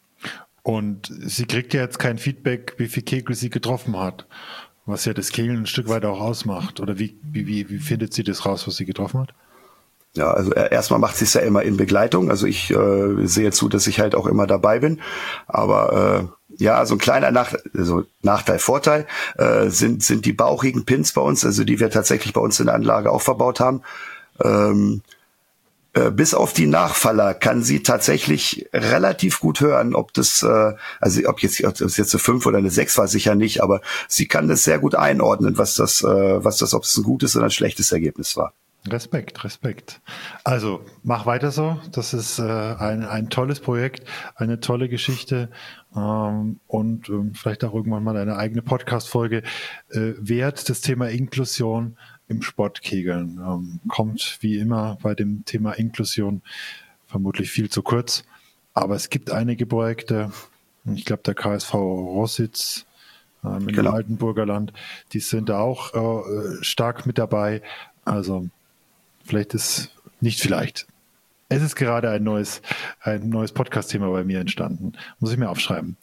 Und sie kriegt ja jetzt kein Feedback, wie viel Kegel sie getroffen hat, was ja das Kegeln ein Stück weit auch ausmacht. Oder wie, wie, wie findet sie das raus, was sie getroffen hat? Ja, also erstmal macht sie es ja immer in Begleitung. Also ich äh, sehe zu, dass ich halt auch immer dabei bin. Aber äh, ja, so ein kleiner Nach also Nachteil, Vorteil äh, sind sind die bauchigen Pins bei uns, also die wir tatsächlich bei uns in der Anlage auch verbaut haben. Ähm, äh, bis auf die Nachfaller kann sie tatsächlich relativ gut hören, ob das, äh, also ob jetzt ob das jetzt eine fünf oder eine sechs war, sicher nicht, aber sie kann das sehr gut einordnen, was das, äh, was das, ob es ein gutes oder ein schlechtes Ergebnis war. Respekt, Respekt. Also mach weiter so. Das ist äh, ein, ein tolles Projekt, eine tolle Geschichte ähm, und ähm, vielleicht auch irgendwann mal eine eigene Podcast-Folge äh, wert. Das Thema Inklusion im Sportkegeln ähm, kommt wie immer bei dem Thema Inklusion vermutlich viel zu kurz. Aber es gibt einige Projekte. Ich glaube, der K S V Rossitz ähm, in genau. dem Altenburger Land, die sind da auch äh, stark mit dabei. Also Vielleicht ist, nicht vielleicht. Es ist gerade ein neues, ein neues Podcast-Thema bei mir entstanden. Muss ich mir aufschreiben.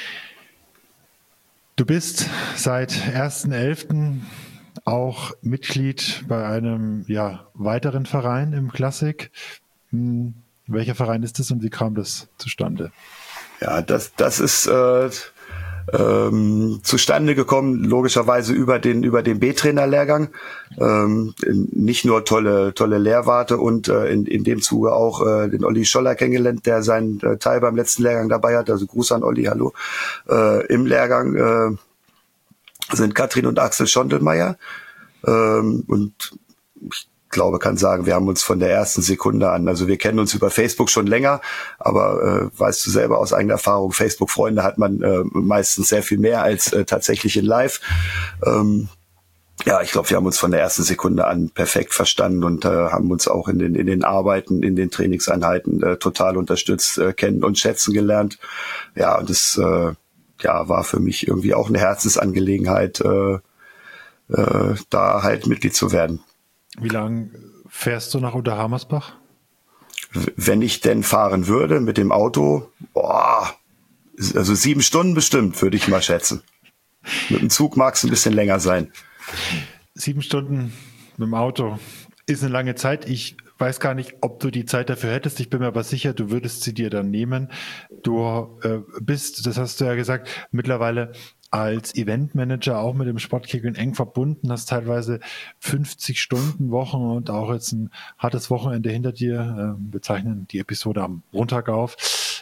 Du bist seit ersten elften auch Mitglied bei einem ja, weiteren Verein im Klassik. Hm, welcher Verein ist das und wie kam das zustande? Ja, das, das ist äh, ähm, zustande gekommen, logischerweise über den über den B-Trainer-Lehrgang. Ähm, nicht nur tolle tolle Lehrwarte und äh, in, in dem Zuge auch äh, den Olli Scholler kennengelernt, der seinen äh, Teil beim letzten Lehrgang dabei hat. Also Gruß an Olli, hallo. Äh, Im Lehrgang äh, sind Katrin und Axel Schondelmeier. Ähm, und ich glaube, kann sagen, wir haben uns von der ersten Sekunde an, also wir kennen uns über Facebook schon länger, aber äh, weißt du selber aus eigener Erfahrung, Facebook-Freunde hat man äh, meistens sehr viel mehr als äh, tatsächlich in Live. Ähm, ja, ich glaube, wir haben uns von der ersten Sekunde an perfekt verstanden und äh, haben uns auch in den in den Arbeiten, in den Trainingseinheiten äh, total unterstützt, äh, kennen und schätzen gelernt. Ja, und das äh, ja, war für mich irgendwie auch eine Herzensangelegenheit, äh, äh, da halt Mitglied zu werden. Wie lange fährst du nach Unterhammersbach? Wenn ich denn fahren würde mit dem Auto, boah, also sieben Stunden bestimmt, würde ich mal schätzen. Mit dem Zug mag es ein bisschen länger sein. Sieben Stunden mit dem Auto ist eine lange Zeit. Ich weiß gar nicht, ob du die Zeit dafür hättest. Ich bin mir aber sicher, du würdest sie dir dann nehmen. Du äh, bist, das hast du ja gesagt, mittlerweile als Eventmanager auch mit dem Sportkegeln eng verbunden, hast teilweise fünfzig Stunden Wochen und auch jetzt ein hartes Wochenende hinter dir. Äh, wir zeichnen die Episode am Montag auf.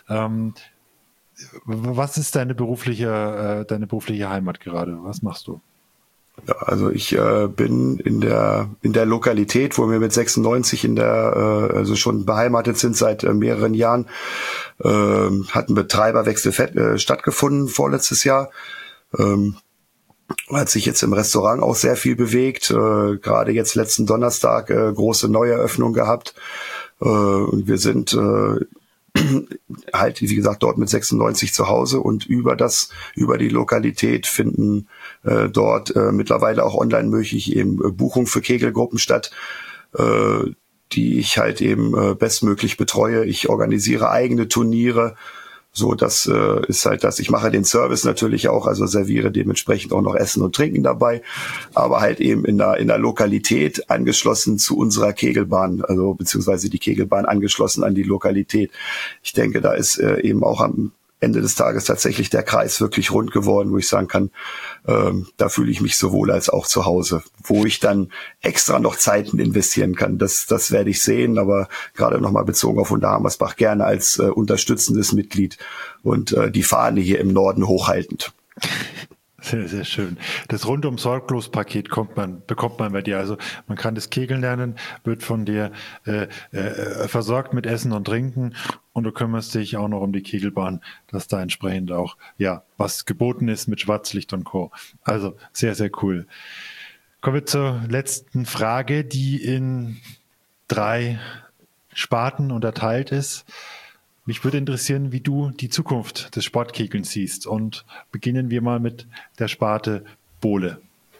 Ähm, was ist deine berufliche, äh, deine berufliche Heimat gerade? Was machst du? Ja, also ich äh, bin in der in der Lokalität, wo wir mit sechsundneunzig in der äh, also schon beheimatet sind seit äh, mehreren Jahren, äh, hat ein Betreiberwechsel fett, äh, stattgefunden vorletztes Jahr. Ähm, hat sich jetzt im Restaurant auch sehr viel bewegt. Äh, gerade jetzt letzten Donnerstag äh, große Neueröffnung gehabt. Äh, und wir sind äh, halt, wie gesagt, dort mit sechsundneunzig zu Hause und über das, über die Lokalität finden äh, dort äh, mittlerweile auch online möglich eben äh, Buchungen für Kegelgruppen statt, äh, die ich halt eben äh, bestmöglich betreue. Ich organisiere eigene Turniere. So, das äh, ist halt das. Ich mache den Service natürlich auch, also serviere dementsprechend auch noch Essen und Trinken dabei, aber halt eben in der in der Lokalität angeschlossen zu unserer Kegelbahn, also beziehungsweise die Kegelbahn angeschlossen an die Lokalität. Ich denke, da ist äh, eben auch am Ende des Tages tatsächlich der Kreis wirklich rund geworden, wo ich sagen kann, ähm, da fühle ich mich sowohl als auch zu Hause, wo ich dann extra noch Zeiten investieren kann. Das, das werde ich sehen, aber gerade nochmal bezogen auf Unterhammersbach gerne als äh, unterstützendes Mitglied und äh, die Fahne hier im Norden hochhaltend. Sehr, sehr schön. Das Rundum-Sorglos-Paket kommt man, bekommt man bei dir. Also man kann das Kegeln lernen, wird von dir äh, äh, versorgt mit Essen und Trinken und du kümmerst dich auch noch um die Kegelbahn, dass da entsprechend auch ja was geboten ist mit Schwarzlicht und Co. Also sehr, sehr cool. Kommen wir zur letzten Frage, die in drei Sparten unterteilt ist. Mich würde interessieren, wie du die Zukunft des Sportkegelns siehst. Und beginnen wir mal mit der Sparte Bowle.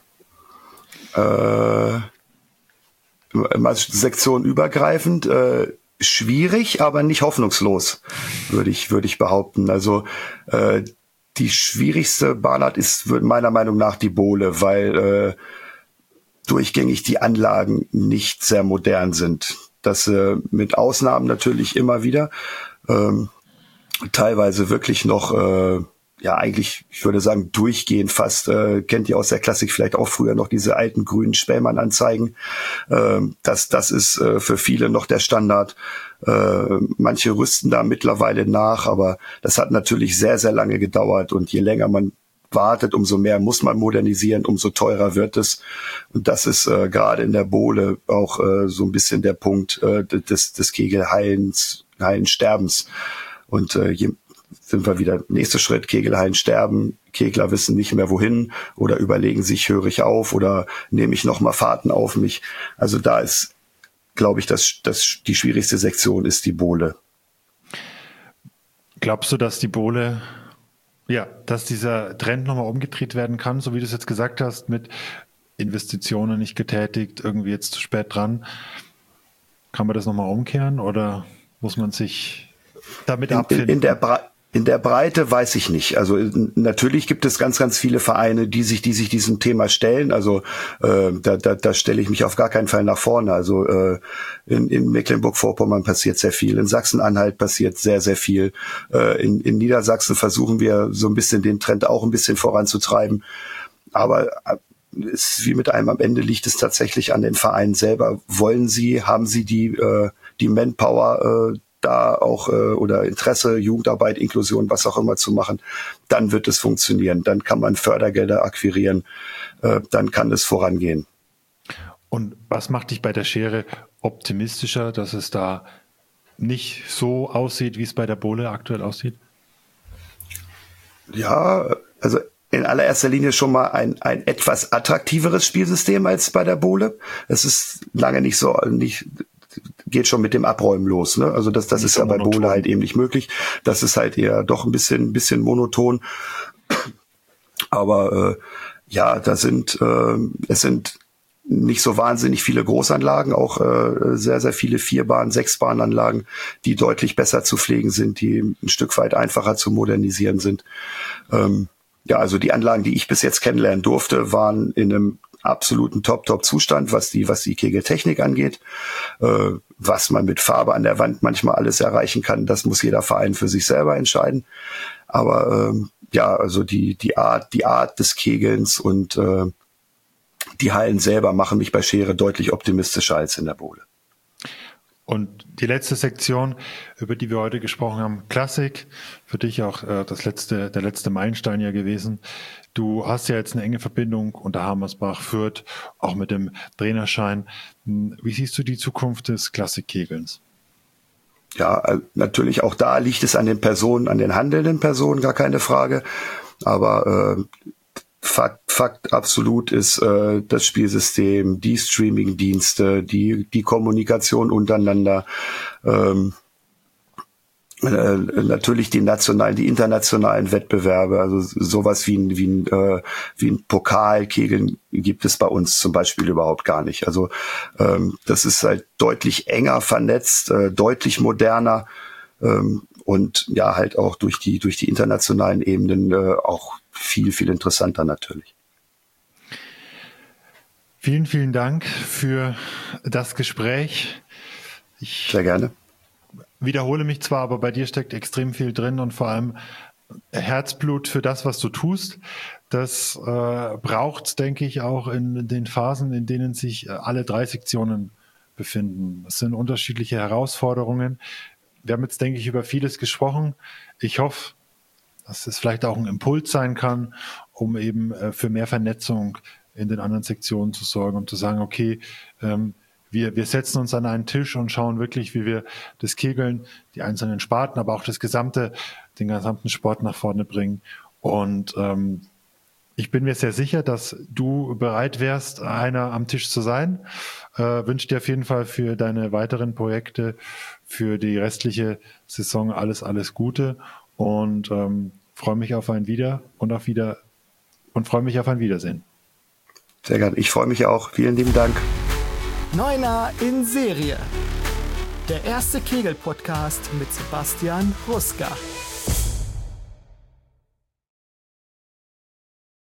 Äh, mal sektionenübergreifend, äh, schwierig, aber nicht hoffnungslos, würde ich, würde ich behaupten. Also äh, die schwierigste Bahnart ist meiner Meinung nach die Bowle, weil äh, durchgängig die Anlagen nicht sehr modern sind. Das äh, mit Ausnahmen natürlich immer wieder. Ähm, teilweise wirklich noch, äh, ja eigentlich, ich würde sagen, durchgehend fast, äh, kennt ihr aus der Klassik vielleicht auch früher noch diese alten grünen Spähmann-Anzeigen. Ähm, das, das ist äh, für viele noch der Standard. Äh, manche rüsten da mittlerweile nach, aber das hat natürlich sehr, sehr lange gedauert und je länger man wartet, umso mehr muss man modernisieren, umso teurer wird es. Und das ist äh, gerade in der Bowle auch äh, so ein bisschen der Punkt äh, des, des Kegelhallens, Hallensterbens. Und äh, hier sind wir wieder, nächster Schritt, Kegelhallen sterben, Kegler wissen nicht mehr wohin oder überlegen sich, höre ich auf oder nehme ich nochmal Fahrten auf mich. Also da ist, glaube ich, dass das, die schwierigste Sektion ist die Bowle. Glaubst du, dass die Bowle, ja, dass dieser Trend nochmal umgedreht werden kann, so wie du es jetzt gesagt hast, mit Investitionen nicht getätigt, irgendwie jetzt zu spät dran? Kann man das nochmal umkehren oder muss man sich damit abfinden? In, in, der Bre- in der Breite weiß ich nicht. Also natürlich gibt es ganz, ganz viele Vereine, die sich, die sich diesem Thema stellen. Also äh, da, da, da stelle ich mich auf gar keinen Fall nach vorne. Also äh, in, in Mecklenburg-Vorpommern passiert sehr viel, in Sachsen-Anhalt passiert sehr, sehr viel. Äh, in, in Niedersachsen versuchen wir so ein bisschen den Trend auch ein bisschen voranzutreiben. Aber es ist wie mit einem, am Ende liegt es tatsächlich an den Vereinen selber. Wollen sie, haben sie die äh, die Manpower äh, da auch äh, oder Interesse, Jugendarbeit, Inklusion, was auch immer zu machen, dann wird es funktionieren. Dann kann man Fördergelder akquirieren, äh, dann kann es vorangehen. Und was macht dich bei der Schere optimistischer, dass es da nicht so aussieht, wie es bei der Bowle aktuell aussieht? Ja, also in allererster Linie schon mal ein, ein etwas attraktiveres Spielsystem als bei der Bowle. Es ist lange nicht so, nicht, geht schon mit dem Abräumen los, ne? Also das, das ist ja bei Bowle halt eben nicht möglich. Das ist halt eher doch ein bisschen, ein bisschen monoton. Aber, äh, ja, da sind, äh, es sind nicht so wahnsinnig viele Großanlagen, auch äh, sehr, sehr viele Vierbahn-, Sechsbahnanlagen, die deutlich besser zu pflegen sind, die ein Stück weit einfacher zu modernisieren sind. Ähm, Ja, also die Anlagen, die ich bis jetzt kennenlernen durfte, waren in einem absoluten Top-Top-Zustand, was die, was die Kegeltechnik angeht. Äh, was man mit Farbe an der Wand manchmal alles erreichen kann, das muss jeder Verein für sich selber entscheiden. Aber ähm, ja, also die, die Art, die Art des Kegelns und äh, die Hallen selber machen mich bei Schere deutlich optimistischer als in der Bowle. Und die letzte Sektion, über die wir heute gesprochen haben, Klassik, für dich auch äh, das letzte, der letzte Meilenstein ja gewesen. Du hast ja jetzt eine enge Verbindung unter Hammersbach, Fürth, auch mit dem Trainerschein. Wie siehst du die Zukunft des Klassikkegelns? Ja, natürlich auch da liegt es an den Personen, an den handelnden Personen, gar keine Frage. Aber äh, Fakt, Fakt absolut ist äh, das Spielsystem, die Streaming-Dienste, die die Kommunikation untereinander, ähm, äh, natürlich die nationalen, die internationalen Wettbewerbe, also sowas wie ein wie ein äh, wie ein Pokalkegeln gibt es bei uns zum Beispiel überhaupt gar nicht. Also ähm, das ist halt deutlich enger vernetzt, äh, deutlich moderner ähm, und ja halt auch durch die durch die internationalen Ebenen äh, auch viel, viel interessanter natürlich. Vielen, vielen Dank für das Gespräch. Ich Sehr gerne. Wiederhole mich zwar, aber bei dir steckt extrem viel drin und vor allem Herzblut für das, was du tust. Das äh, braucht, denke ich, auch in den Phasen, in denen sich alle drei Sektionen befinden. Es sind unterschiedliche Herausforderungen. Wir haben jetzt, denke ich, über vieles gesprochen. Ich hoffe, dass es vielleicht auch ein Impuls sein kann, um eben äh, für mehr Vernetzung in den anderen Sektionen zu sorgen und zu sagen, okay, ähm, wir, wir setzen uns an einen Tisch und schauen wirklich, wie wir das Kegeln, die einzelnen Sparten, aber auch das gesamte, den gesamten Sport nach vorne bringen. Und ähm, ich bin mir sehr sicher, dass du bereit wärst, einer am Tisch zu sein. Äh, wünsche dir auf jeden Fall für deine weiteren Projekte, für die restliche Saison alles, alles Gute. Und ähm, freue mich auf ein Wieder und auf Wieder und freue mich auf ein Wiedersehen. Sehr gerne. Ich freue mich auch. Vielen lieben Dank. Neuner in Serie. Der erste Kegel-Podcast mit Sebastian Ruska.